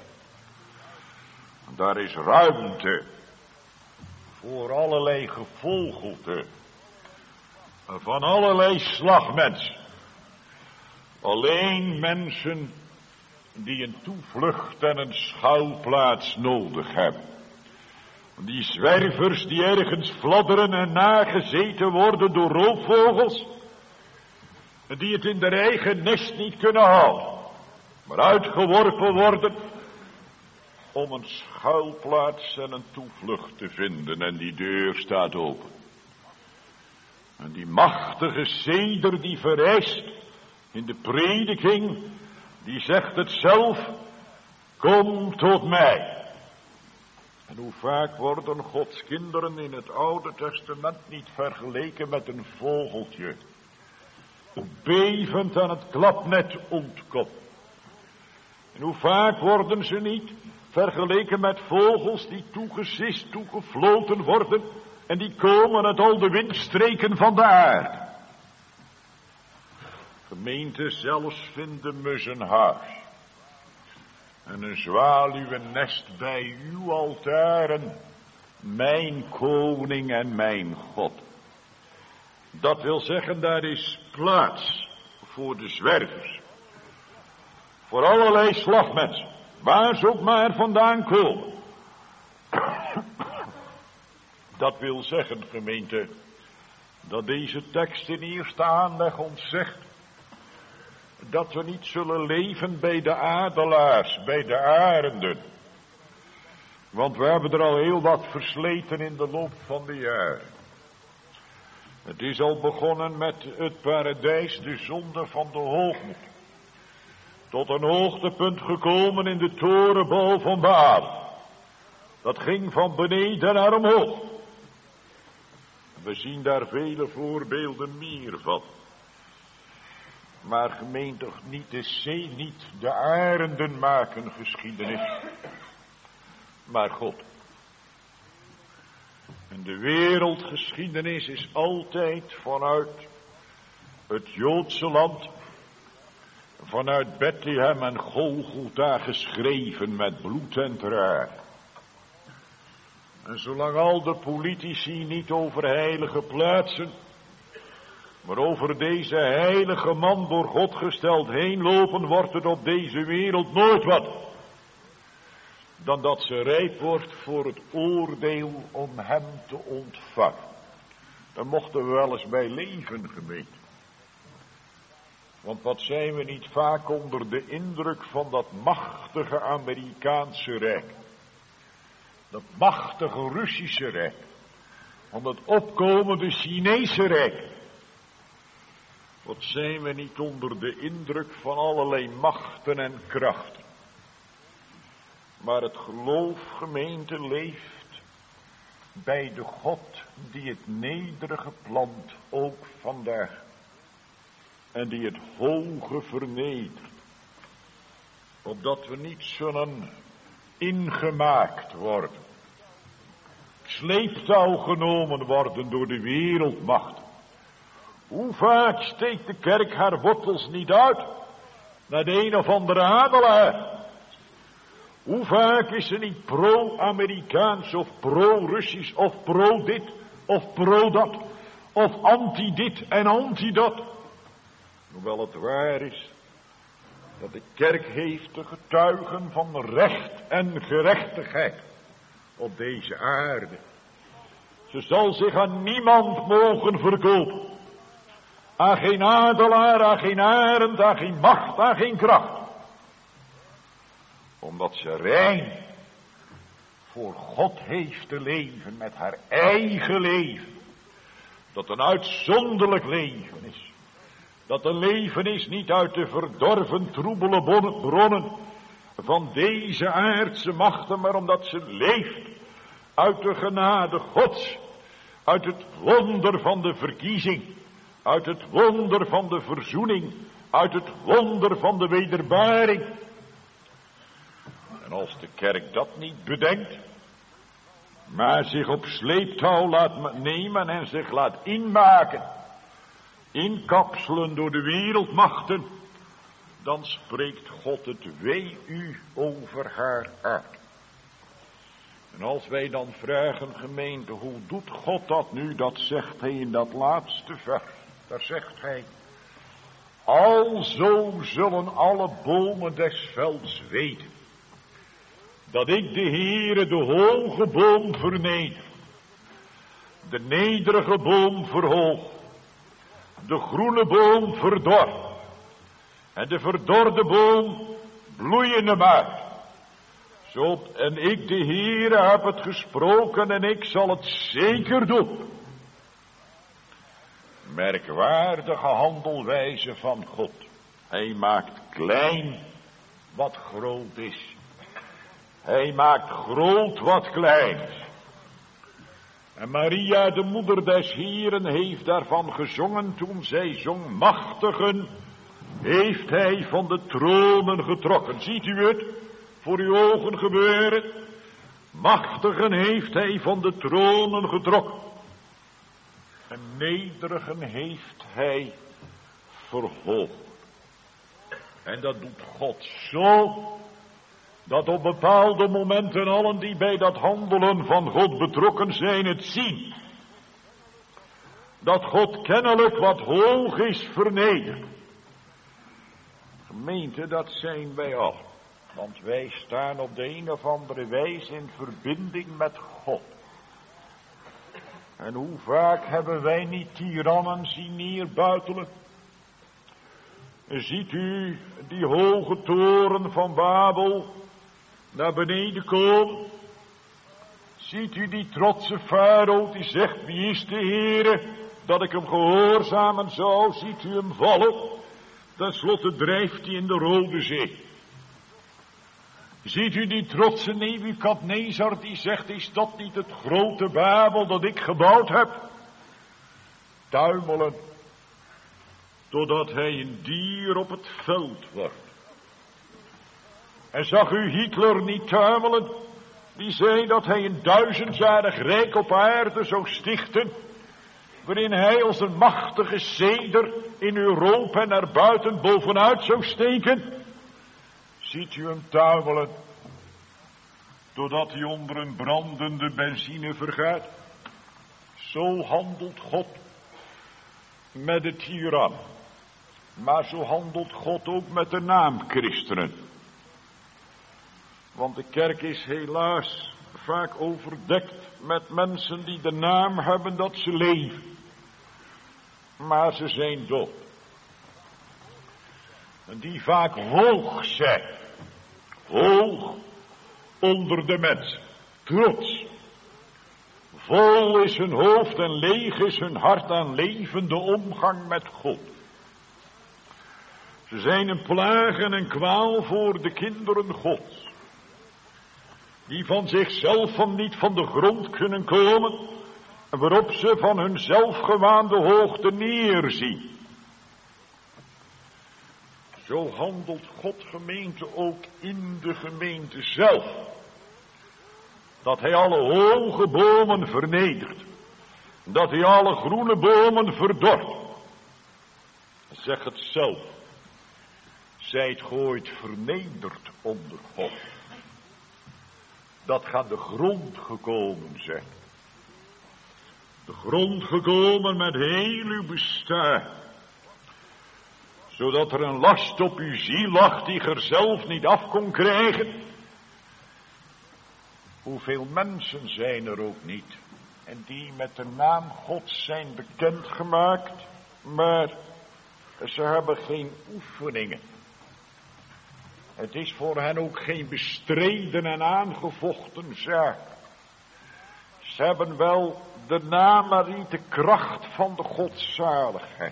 En daar is ruimte voor allerlei gevogelte van allerlei slag mensen. Alleen mensen die een toevlucht en een schuilplaats nodig hebben. Die zwervers die ergens fladderen en nagezeten worden door roofvogels. Die het in their eigen nest niet kunnen houden. Maar uitgeworpen worden om een schuilplaats en een toevlucht te vinden. En die deur staat open. En die machtige zeder die verrijst in de prediking, die zegt het zelf, kom tot mij. En hoe vaak worden Gods kinderen in het Oude Testament niet vergeleken met een vogeltje, bevend aan het klapnet ontkomt. En hoe vaak worden ze niet vergeleken met vogels die toegesist, toegefloten worden en die komen uit al de windstreken van de aarde. Gemeente, zelfs vinden mussen huis en een zwaluwennest bij uw altaren, mijn koning en mijn God. Dat wil zeggen, daar is plaats voor de zwervers, voor allerlei slagmensen, waar ze ook maar vandaan komen. Dat wil zeggen, gemeente, dat deze tekst in eerste aanleg ons zegt dat we niet zullen leven bij de adelaars, bij de arenden. Want we hebben er al heel wat versleten in de loop van de jaren. Het is al begonnen met het paradijs, de zonde van de hoogmoed. Tot een hoogtepunt gekomen in de torenbouw van Baal. Dat ging van beneden naar omhoog. We zien daar vele voorbeelden meer van. Maar gemeente, niet de zee, niet de arenden maken geschiedenis, maar God. En de wereldgeschiedenis is altijd vanuit het Joodse land, vanuit Bethlehem en Golgotha geschreven met bloed en tranen. En zolang al de politici niet over heilige plaatsen, maar over deze heilige man door God gesteld heen lopen, wordt het op deze wereld nooit wat dan dat ze rijp wordt voor het oordeel om hem te ontvangen. Daar mochten we wel eens bij leven, gemeente. Want wat zijn we niet vaak onder de indruk van dat machtige Amerikaanse rijk. Dat machtige Russische rijk. Van het opkomende Chinese rijk. Wat zijn we niet onder de indruk van allerlei machten en krachten. Maar het geloof, gemeente, leeft bij de God die het nederige plant ook vandaag. En die het hoge vernedert. Opdat we niet zullen ingemaakt worden. Sleeptouw genomen worden door de wereldmacht. Hoe vaak steekt de kerk haar wortels niet uit naar de een of andere adelaar? Hoe vaak is ze niet pro-Amerikaans of pro-Russisch of pro-dit of pro-dat of anti-dit en anti-dat? Hoewel het waar is dat de kerk heeft te getuigen van recht en gerechtigheid op deze aarde. Ze zal zich aan niemand mogen verkopen. Aan geen adelaar, aan geen arend, aan geen macht, aan geen kracht. Omdat ze rein voor God heeft te leven met haar eigen leven. Dat een uitzonderlijk leven is. Dat een leven is niet uit de verdorven troebele bronnen van deze aardse machten, maar omdat ze leeft uit de genade Gods. Uit het wonder van de verkiezing. Uit het wonder van de verzoening. Uit het wonder van de wederbaring. En als de kerk dat niet bedenkt, maar zich op sleeptouw laat nemen en zich laat inmaken, inkapselen door de wereldmachten, dan spreekt God het wee u over haar uit. En als wij dan vragen, gemeente, hoe doet God dat nu? Dat zegt hij in dat laatste vers. Daar zegt hij: alzo zullen alle bomen des velds weten dat ik de Heere, de hoge boom, verneder, de nederige boom verhoog, de groene boom verdor, en de verdorde boom bloeiende maakt. Zo, en ik, de Heere, heb het gesproken en ik zal het zeker doen. merkwaardige handelwijze van God. Hij maakt klein wat groot is. Hij maakt groot wat klein is. En Maria, de moeder des Heeren, heeft daarvan gezongen toen zij zong: machtigen heeft hij van de tronen getrokken. Ziet u het voor uw ogen gebeuren? Machtigen heeft hij van de tronen getrokken. En nederigen heeft hij verhoogd. En dat doet God zo, dat op bepaalde momenten allen die bij dat handelen van God betrokken zijn het zien. Dat God kennelijk wat hoog is vernederd. Gemeente, dat zijn wij al. Want wij staan op de een of andere wijze in verbinding met God. En hoe vaak hebben wij niet tirannen zien neerbuitelen? Ziet u die hoge toren van Babel naar beneden komen? Ziet u die trotse farao die zegt: wie is de Heere dat ik hem gehoorzamen zou? Ziet u hem vallen? Ten slotte drijft hij in de Rode Zee. Ziet u die trotse Nebukadnezar die zegt: is dat niet het grote Babel dat ik gebouwd heb? Tuimelen, totdat hij een dier op het veld wordt. En zag u Hitler niet tuimelen? Die zei dat hij een 1000-jarig rijk op aarde zou stichten, waarin hij als een machtige ceder in Europa en naar buiten bovenuit zou steken. Ziet u hem tuimelen, totdat hij onder een brandende benzine vergaat? Zo handelt God met de tiran. Maar zo handelt God ook met de naamchristenen. Want de kerk is helaas vaak overdekt met mensen die de naam hebben dat ze leven. Maar ze zijn dood. En die vaak hoog zijn. Hoog onder de mensen. Trots. Vol is hun hoofd en leeg is hun hart aan levende omgang met God. Ze zijn een plaag en een kwaal voor de kinderen Gods. Die van zichzelf niet van de grond kunnen komen. En waarop ze van hun zelfgewaande hoogte neerzien. Zo handelt God, gemeente, ook in de gemeente zelf. Dat hij alle hoge bomen vernedert. Dat hij alle groene bomen verdort. Zeg het zelf. Zijt ge ooit vernederd onder God? Dat gaat de grond gekomen zijn. De grond gekomen met heel uw bestaan. Zodat er een last op uw ziel lag die ge er zelf niet af kon krijgen. Hoeveel mensen zijn er ook niet. En die met de naam Gods zijn bekendgemaakt. Maar ze hebben geen oefeningen. Het is voor hen ook geen bestreden en aangevochten zaak. Ze hebben wel de naam, maar niet de kracht van de godzaligheid.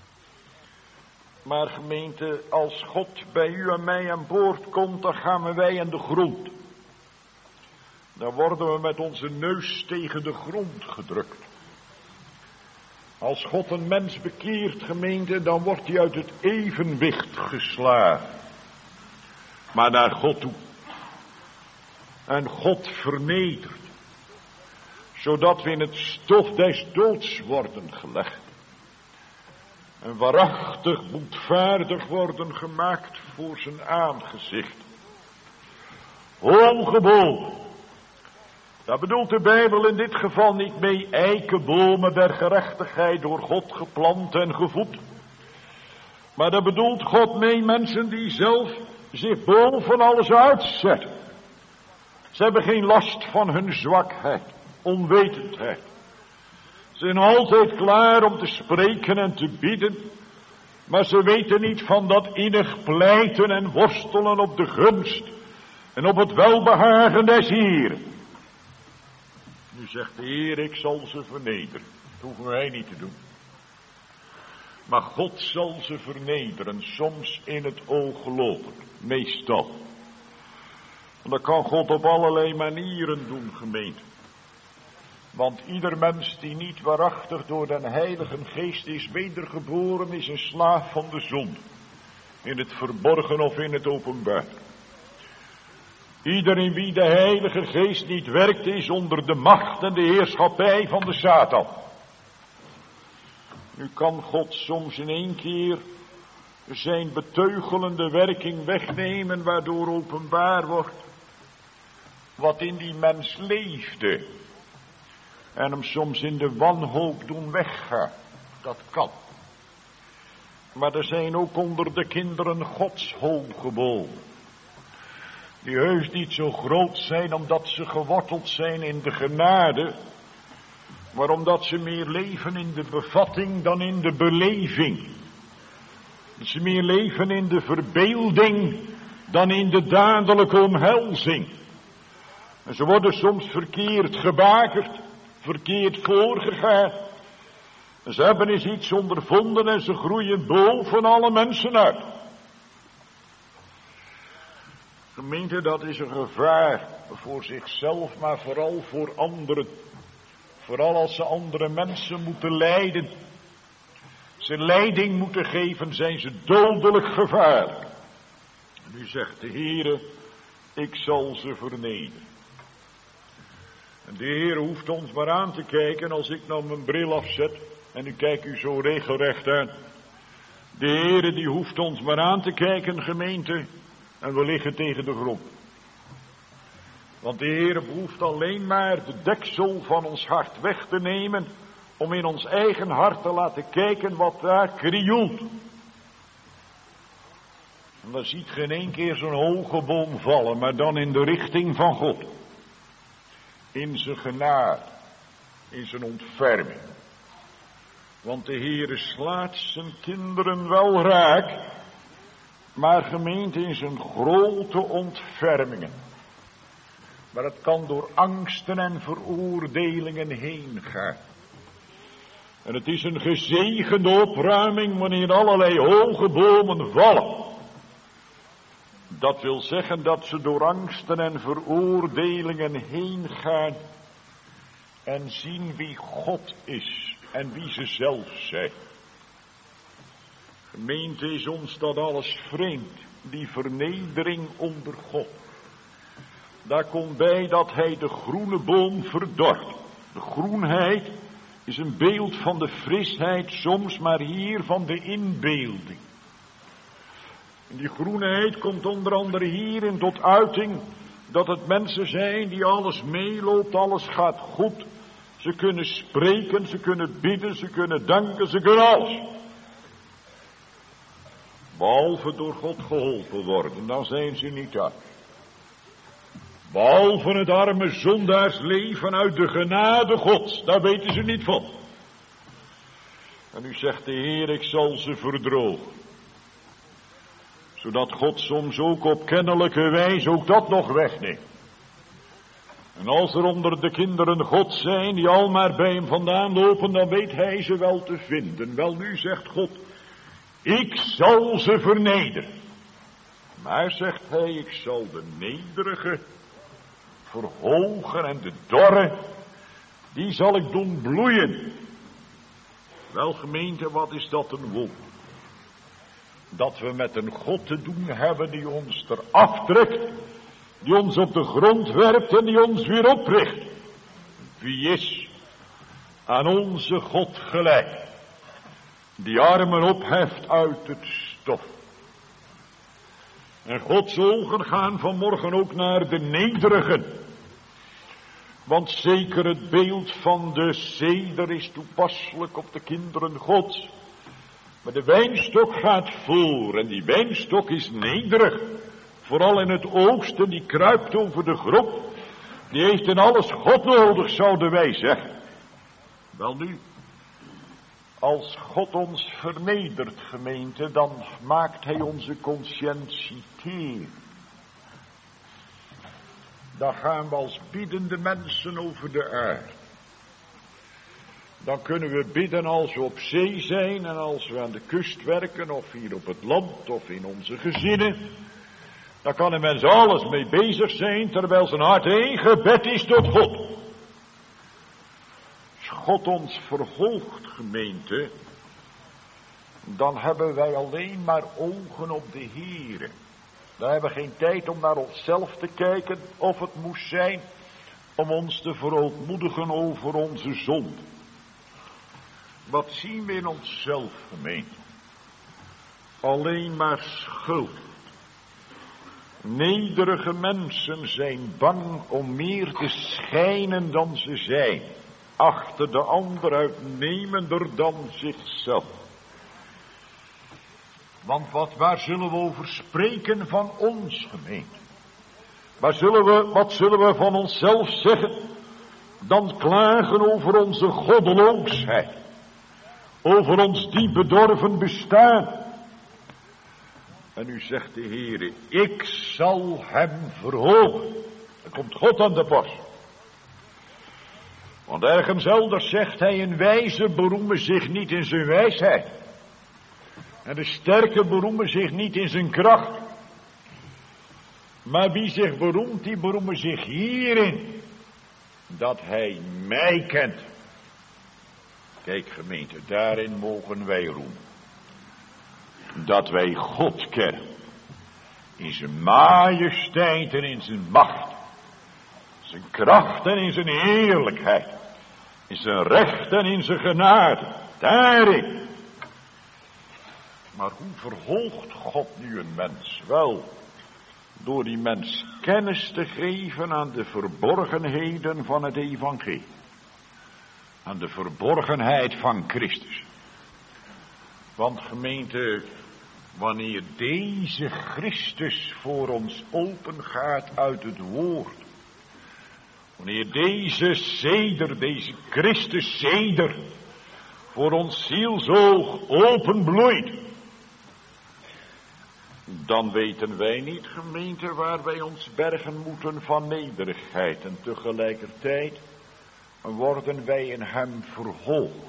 Maar gemeente, als God bij u en mij aan boord komt, dan gaan wij in de grond. Dan worden we met onze neus tegen de grond gedrukt. Als God een mens bekeert, gemeente, dan wordt hij uit het evenwicht geslagen. Maar naar God toe. En God vernedert. Zodat we in het stof des doods worden gelegd. En waarachtig boetvaardig worden gemaakt voor zijn aangezicht. Hoge bomen. Daar bedoelt de Bijbel in dit geval niet mee eikenbomen der gerechtigheid door God geplant en gevoed. Maar daar bedoelt God mee mensen die zelf zich boven alles uitzetten. Ze hebben geen last van hun zwakheid, onwetendheid. Ze zijn altijd klaar om te spreken en te bidden. Maar ze weten niet van dat innig pleiten en worstelen op de gunst en op het welbehagen des Heeren. Nu zegt de Heer, ik zal ze vernederen. Dat hoeven wij niet te doen. Maar God zal ze vernederen, soms in het oog lopen, meestal. En dat kan God op allerlei manieren doen, gemeente. Want ieder mens die niet waarachtig door den Heilige Geest is wedergeboren, is een slaaf van de zonde. In het verborgen of in het openbaar. Ieder in wie de Heilige Geest niet werkt, is onder de macht en de heerschappij van de Satan. Nu kan God soms in één keer zijn beteugelende werking wegnemen, waardoor openbaar wordt wat in die mens leefde. En hem soms in de wanhoop doen weggaan. Dat kan. Maar er zijn ook onder de kinderen Gods hoge bomen. Die heus niet zo groot zijn omdat ze geworteld zijn in de genade. Maar omdat ze meer leven in de bevatting dan in de beleving. Dat ze meer leven in de verbeelding dan in de dadelijke omhelzing. En ze worden soms verkeerd gebakerd, verkeerd voorgegaan. En ze hebben eens iets ondervonden en ze groeien boven alle mensen uit. Gemeente, dat is een gevaar voor zichzelf, maar vooral voor anderen. Vooral als ze andere mensen moeten leiden. Ze leiding moeten geven, zijn ze dodelijk gevaarlijk. Nu zegt de Heere, ik zal ze vernederen. En de Heere hoeft ons maar aan te kijken als ik nou mijn bril afzet. En ik kijk u zo regelrecht aan. De Heere die hoeft ons maar aan te kijken, gemeente. En we liggen tegen de grond. Want de Heere behoeft alleen maar de deksel van ons hart weg te nemen. Om in ons eigen hart te laten kijken wat daar krioelt. En dan ziet ge in één keer zo'n hoge boom vallen. Maar dan in de richting van God. In zijn genade. In zijn ontferming. Want de Heere slaat zijn kinderen wel raak. Maar gemeente in zijn grote ontfermingen. Maar het kan door angsten en veroordelingen heen gaan. En het is een gezegende opruiming wanneer allerlei hoge bomen vallen. Dat wil zeggen dat ze door angsten en veroordelingen heen gaan. En zien wie God is en wie ze zelf zijn. Gemeente, is ons dat alles vreemd, die vernedering onder God. Daar komt bij dat hij de groene boom verdort. De groenheid is een beeld van de frisheid soms, maar hier van de inbeelding. En die groenheid komt onder andere hierin tot uiting dat het mensen zijn die alles meeloopt, alles gaat goed. Ze kunnen spreken, ze kunnen bidden, ze kunnen danken, ze kunnen alles. Behalve door God geholpen worden, dan zijn ze niet uit. Behalve het arme zondaarsleven uit de genade Gods, daar weten ze niet van. En nu zegt de Heer, ik zal ze verdrogen. Zodat God soms ook op kennelijke wijze ook dat nog wegneemt. En als er onder de kinderen God zijn die al maar bij hem vandaan lopen, dan weet hij ze wel te vinden. Wel nu zegt God, ik zal ze vernederen. Maar zegt hij, ik zal de nederige verhogen en de dorre, die zal ik doen bloeien. Wel gemeente, wat is dat een wonder. Dat we met een God te doen hebben die ons eraf trekt, die ons op de grond werpt en die ons weer opricht. Wie is aan onze God gelijk, die armen opheft uit het stof. En Gods ogen gaan vanmorgen ook naar de nederigen. Want zeker het beeld van de ceder is toepasselijk op de kinderen Gods. Maar de wijnstok gaat voor en die wijnstok is nederig. Vooral in het oosten, die kruipt over de grond. Die heeft in alles God nodig, zouden wij zeggen. Wel nu, als God ons vernedert, gemeente, dan maakt hij onze conscientie teer. Dan gaan we als biedende mensen over de aarde. Dan kunnen we bidden als we op zee zijn en als we aan de kust werken of hier op het land of in onze gezinnen. Daar kan een mens alles mee bezig zijn terwijl zijn hart één gebed is tot God. Als God ons vervolgt, gemeente, dan hebben wij alleen maar ogen op de Heere. Dan hebben we geen tijd om naar onszelf te kijken of het moest zijn om ons te verootmoedigen over onze zonde. Wat zien we in onszelf, gemeente? Alleen maar schuld. Nederige mensen zijn bang om meer te schijnen dan ze zijn. Achter de ander uitnemender dan zichzelf. Want waar zullen we over spreken van ons, gemeente? Wat zullen we van onszelf zeggen? Dan klagen over onze goddeloosheid. Over ons diep bedorven bestaan. En nu zegt de Heere, ik zal hem verhogen. Dan komt God aan de borst. Want ergens elders zegt hij, een wijze beroemen zich niet in zijn wijsheid. En de sterke beroemen zich niet in zijn kracht. Maar wie zich beroemt, die beroemen zich hierin. Dat hij mij kent. Kijk gemeente, daarin mogen wij roemen. Dat wij God kennen. In zijn majesteit en in zijn macht. Zijn kracht en in zijn heerlijkheid. In zijn recht en in zijn genade. Daarin. Maar hoe verhoogt God nu een mens? Wel, door die mens kennis te geven aan de verborgenheden van het evangelie. Aan de verborgenheid van Christus. Want gemeente, wanneer deze Christus voor ons open gaat uit het woord. Wanneer deze zeder, deze Christus zeder, voor ons zielsoog openbloeit. Dan weten wij niet, gemeente, waar wij ons bergen moeten van nederigheid. En tegelijkertijd worden wij in hem verhoogd.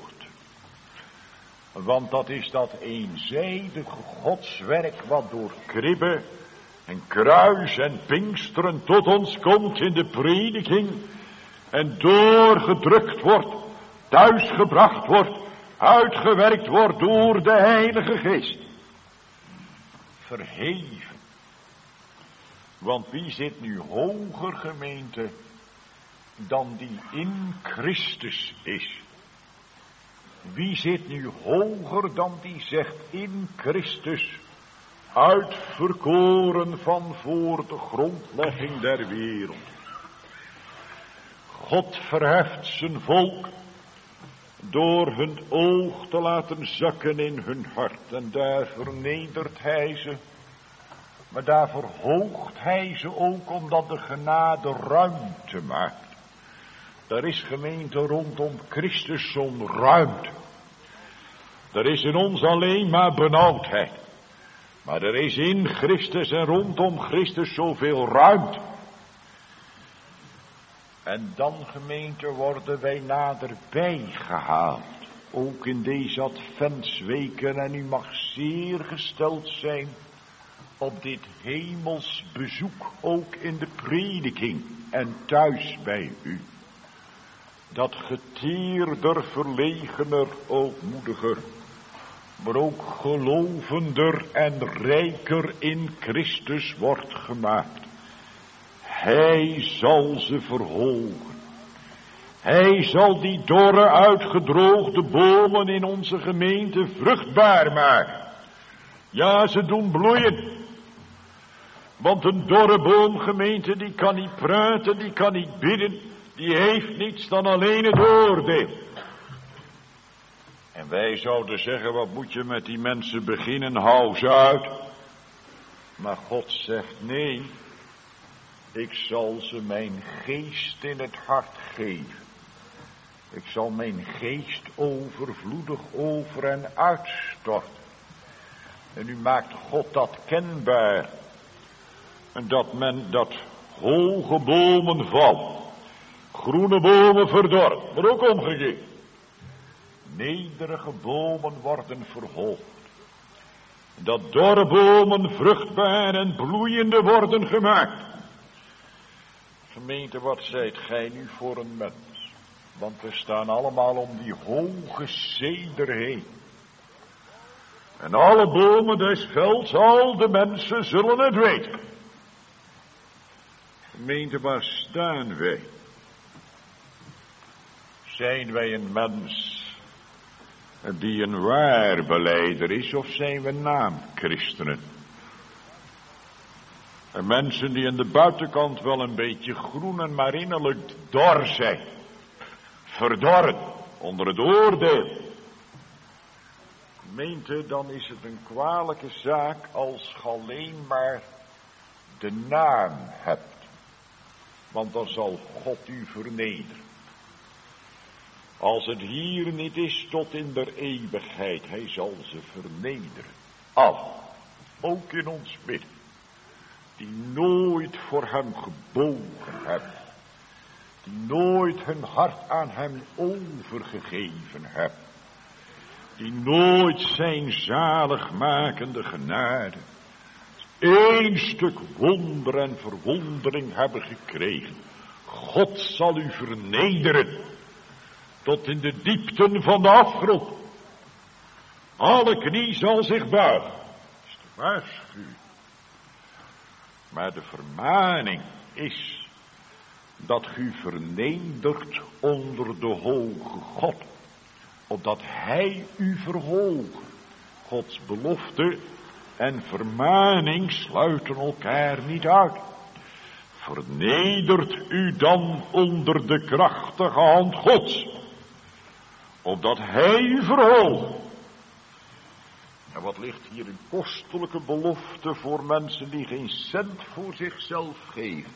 Want dat is dat eenzijdige godswerk wat door kribbe en kruis en pinksteren tot ons komt in de prediking. En doorgedrukt wordt, thuisgebracht wordt, uitgewerkt wordt door de Heilige Geest. Verheven. Want wie zit nu hoger, gemeente, dan die in Christus is? Wie zit nu hoger dan die zegt in Christus, uitverkoren van voor de grondlegging der wereld? God verheft zijn volk door hun oog te laten zakken in hun hart. En daar vernedert hij ze. Maar daar verhoogt hij ze ook omdat de genade ruimte maakt. Er is gemeente rondom Christus zo'n ruimte. Er is in ons alleen maar benauwdheid. Maar er is in Christus en rondom Christus zoveel ruimte. En dan gemeente worden wij naderbij gehaald. Ook in deze adventsweken. En u mag zeer gesteld zijn op dit hemels bezoek. Ook in de prediking en thuis bij u. Dat geteerder, verlegener, ootmoediger. Maar ook gelovender en rijker in Christus wordt gemaakt. Hij zal ze verhogen. Hij zal die dorre uitgedroogde bomen in onze gemeente vruchtbaar maken. Ja, ze doen bloeien. Want een dorre boomgemeente die kan niet praten, die kan niet bidden. Die heeft niets dan alleen het oordeel. En wij zouden zeggen, wat moet je met die mensen beginnen, hou ze uit. Maar God zegt nee. Ik zal ze mijn geest in het hart geven. Ik zal mijn geest overvloedig over hen uitstorten. En nu maakt God dat kenbaar. En dat hoge bomen vallen. Groene bomen verdorren. Maar ook omgekeerd. nederige bomen worden verhoogd. Dat dorre bomen vruchtbaar en bloeiende worden gemaakt. Gemeente, wat zijt gij nu voor een mens? Want we staan allemaal om die hoge ceder heen. En alle bomen des velds, al de mensen zullen het weten. Gemeente, waar staan wij? Zijn wij een mens die een waar belijder is, of zijn we naamchristenen? En mensen die aan de buitenkant wel een beetje groen en maar innerlijk dor zijn. Verdorren onder het oordeel. Gemeente, dan is het een kwalijke zaak als je alleen maar de naam hebt. Want dan zal God u vernederen. Als het hier niet is tot in der eeuwigheid, hij zal ze vernederen. Al, ook in ons midden, die nooit voor hem gebogen hebben. Die nooit hun hart aan hem overgegeven hebben. Die nooit zijn zaligmakende genade, één stuk wonder en verwondering hebben gekregen. God zal u vernederen. Tot in de diepten van de afgrond. Alle knie zal zich buigen. Dat is de waarschuwing. Maar de vermaning is dat u vernedert onder de hoge God. Opdat hij u verhoogt. Gods belofte en vermaning sluiten elkaar niet uit. Vernedert u dan onder de krachtige hand Gods. Opdat hij u verhoogt. En wat ligt hier een kostelijke belofte voor mensen die geen cent voor zichzelf geven.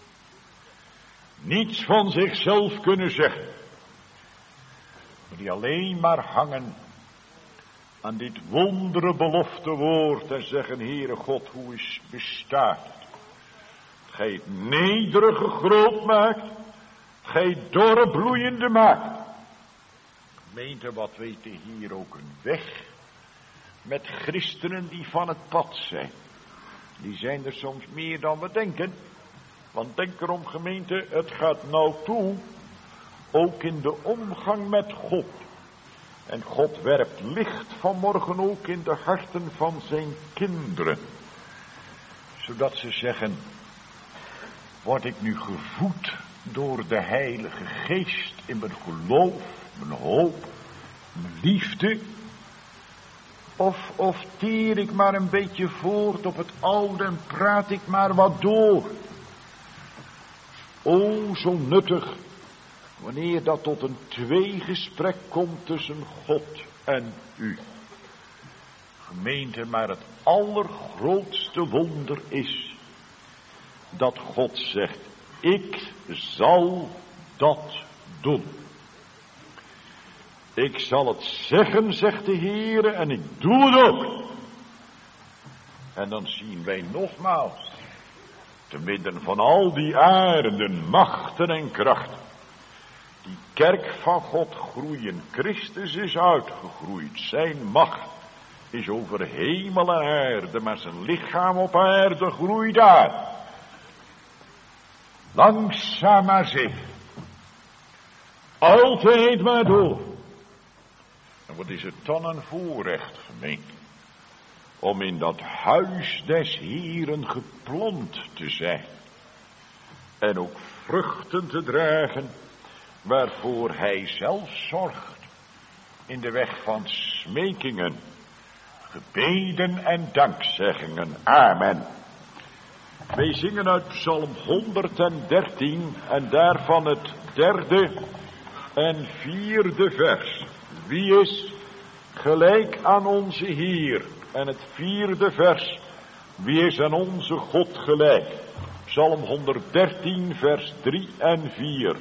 Niets van zichzelf kunnen zeggen. Maar die alleen maar hangen aan dit wondere belofte woord en zeggen, Heere God, hoe is bestaat het? Gij het nederige groot maakt, gij het dorre bloeiende maakt. Gemeente, wat weet hier ook een weg met christenen die van het pad zijn. Die zijn er soms meer dan we denken. Want denk erom, gemeente, het gaat nou toe, ook in de omgang met God. En God werpt licht vanmorgen ook in de harten van zijn kinderen. Zodat ze zeggen, word ik nu gevoed door de Heilige Geest in mijn geloof, mijn hoop, mijn liefde? Of teer ik maar een beetje voort op het oude en praat ik maar wat door? O, zo nuttig, wanneer dat tot een tweegesprek komt tussen God en u. Gemeente, maar het allergrootste wonder is dat God zegt, ik zal dat doen. Ik zal het zeggen, zegt de Heere, en ik doe het ook. En dan zien wij nogmaals, te midden van al die aarden, machten en krachten, die kerk van God groeien. Christus is uitgegroeid, zijn macht is over hemel en aarde, maar zijn lichaam op aarde groeit uit. Langzaam maar zeker. Altijd maar door. En wat is het dan een voorrecht, gemeente, om in dat huis des Heeren geplant te zijn. En ook vruchten te dragen, waarvoor hij zelf zorgt. In de weg van smekingen, gebeden en dankzeggingen. Amen. Wij zingen uit Psalm 113 en daarvan het 3e en 4e vers. Wie is gelijk aan onze Heer? En het 4e vers. Wie is aan onze God gelijk? Psalm 113 vers 3 en 4.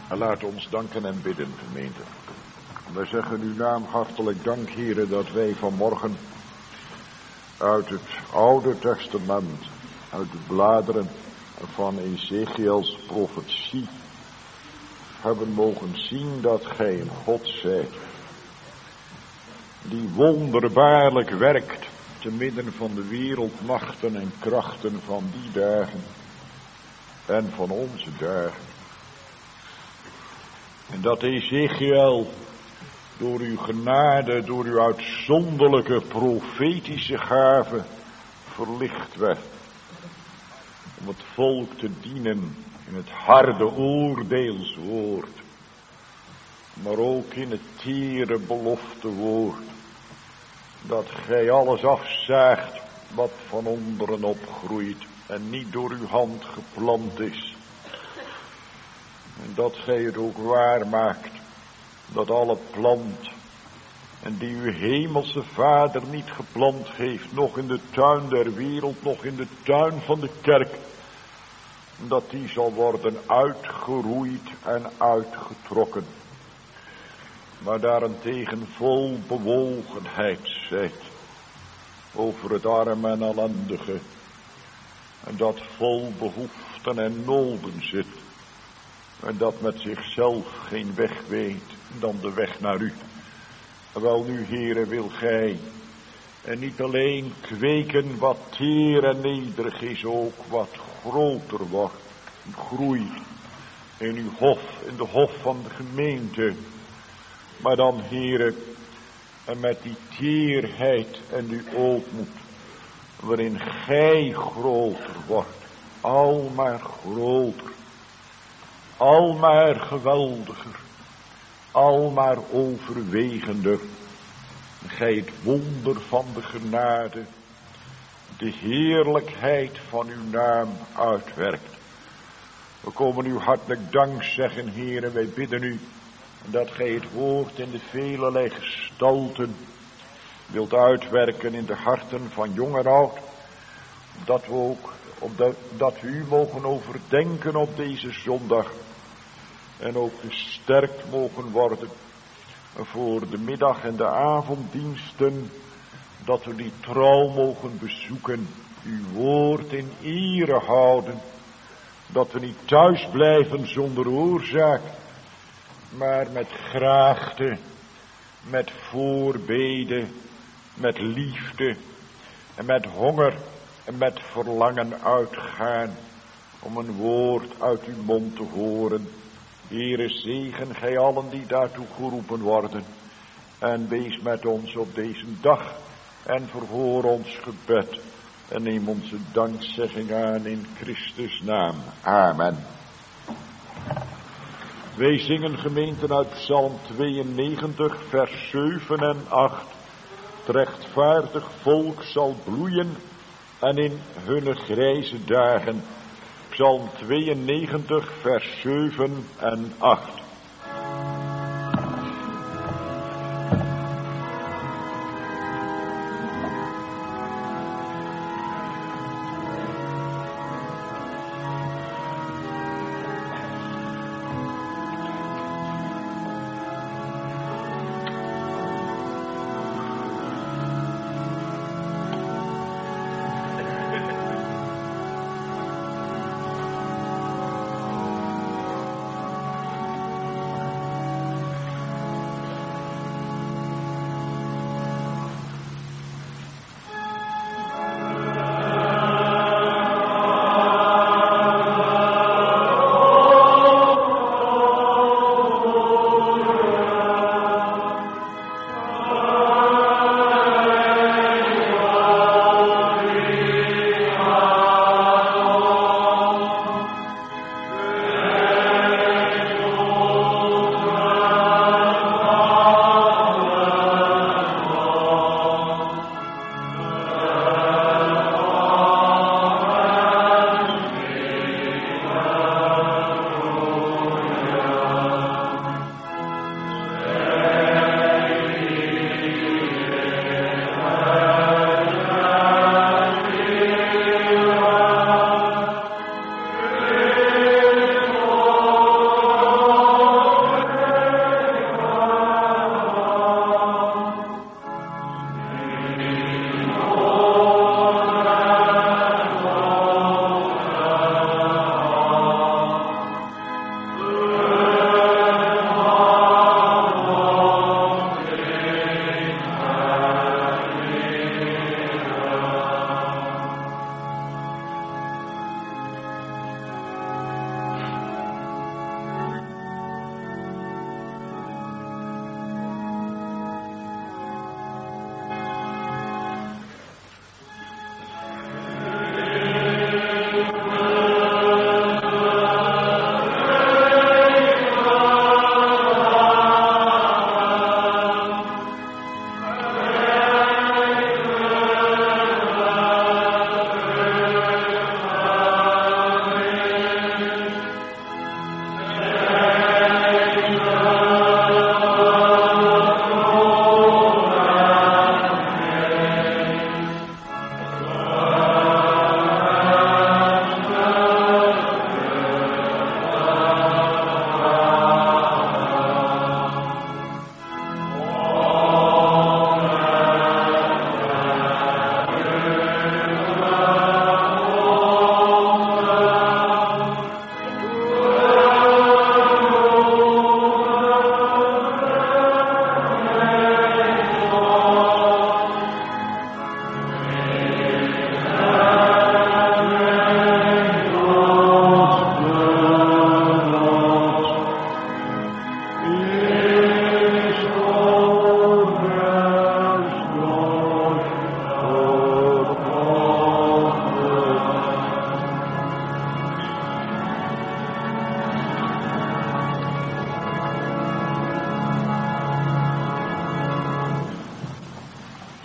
En laat ons danken en bidden, gemeente. Wij zeggen uw naam hartelijk dank, heren, dat wij vanmorgen uit het Oude Testament, uit de bladeren van Ezechiels profetie, hebben mogen zien dat gij een God zijt, die wonderbaarlijk werkt te midden van de wereldmachten en krachten van die dagen en van onze dagen. En dat Ezechiel door uw genade, door uw uitzonderlijke profetische gave verlicht werd, om het volk te dienen in het harde oordeelswoord, maar ook in het tere beloftewoord, dat gij alles afzaagt wat van onderen opgroeit en niet door uw hand geplant is. En dat gij het ook waar maakt, dat alle plant en die uw hemelse Vader niet geplant heeft, nog in de tuin der wereld, nog in de tuin van de kerk, dat die zal worden uitgeroeid en uitgetrokken, maar daarentegen vol bewogenheid zijt over het arme en ellendige, en dat vol behoeften en noden zit, en dat met zichzelf geen weg weet dan de weg naar u. Wel nu, Heere, wil gij en niet alleen kweken wat teer en nederig is, ook wat groter wordt, groeit in uw hof, in de hof van de gemeente. Maar dan, Heere, en met die teerheid en die ootmoed, waarin gij groter wordt, al maar groter, al maar geweldiger, al maar overwegender, gij het wonder van de genade, de heerlijkheid van uw naam uitwerkt. We komen u hartelijk dank zeggen, Heere, wij bidden u dat gij het woord in de velelei gestalten wilt uitwerken in de harten van jong en oud, dat we ook, dat we u mogen overdenken op deze zondag en ook gesterkt mogen worden voor de middag- en de avonddiensten, dat we die trouw mogen bezoeken, uw woord in ere houden, dat we niet thuis blijven zonder oorzaak, maar met graagte, met voorbeden, met liefde en met honger en met verlangen uitgaan om een woord uit uw mond te horen. Heere, zegen gij allen die daartoe geroepen worden en wees met ons op deze dag en verhoor ons gebed en neem onze dankzegging aan in Christus naam. Amen. Wij zingen, gemeenten, uit Psalm 92 vers 7 en 8. Het rechtvaardig volk zal bloeien en in hunne grijze dagen. Psalm 92 vers 7 en 8.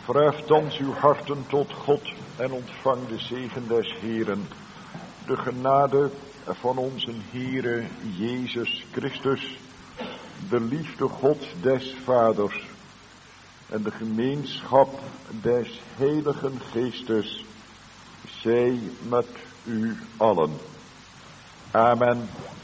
Verheft thans uw harten tot God en ontvang de zegen des Heeren. De genade van onze Heere Jezus Christus, de liefde God des Vaders en de gemeenschap des Heiligen Geestes, zij met u allen. Amen.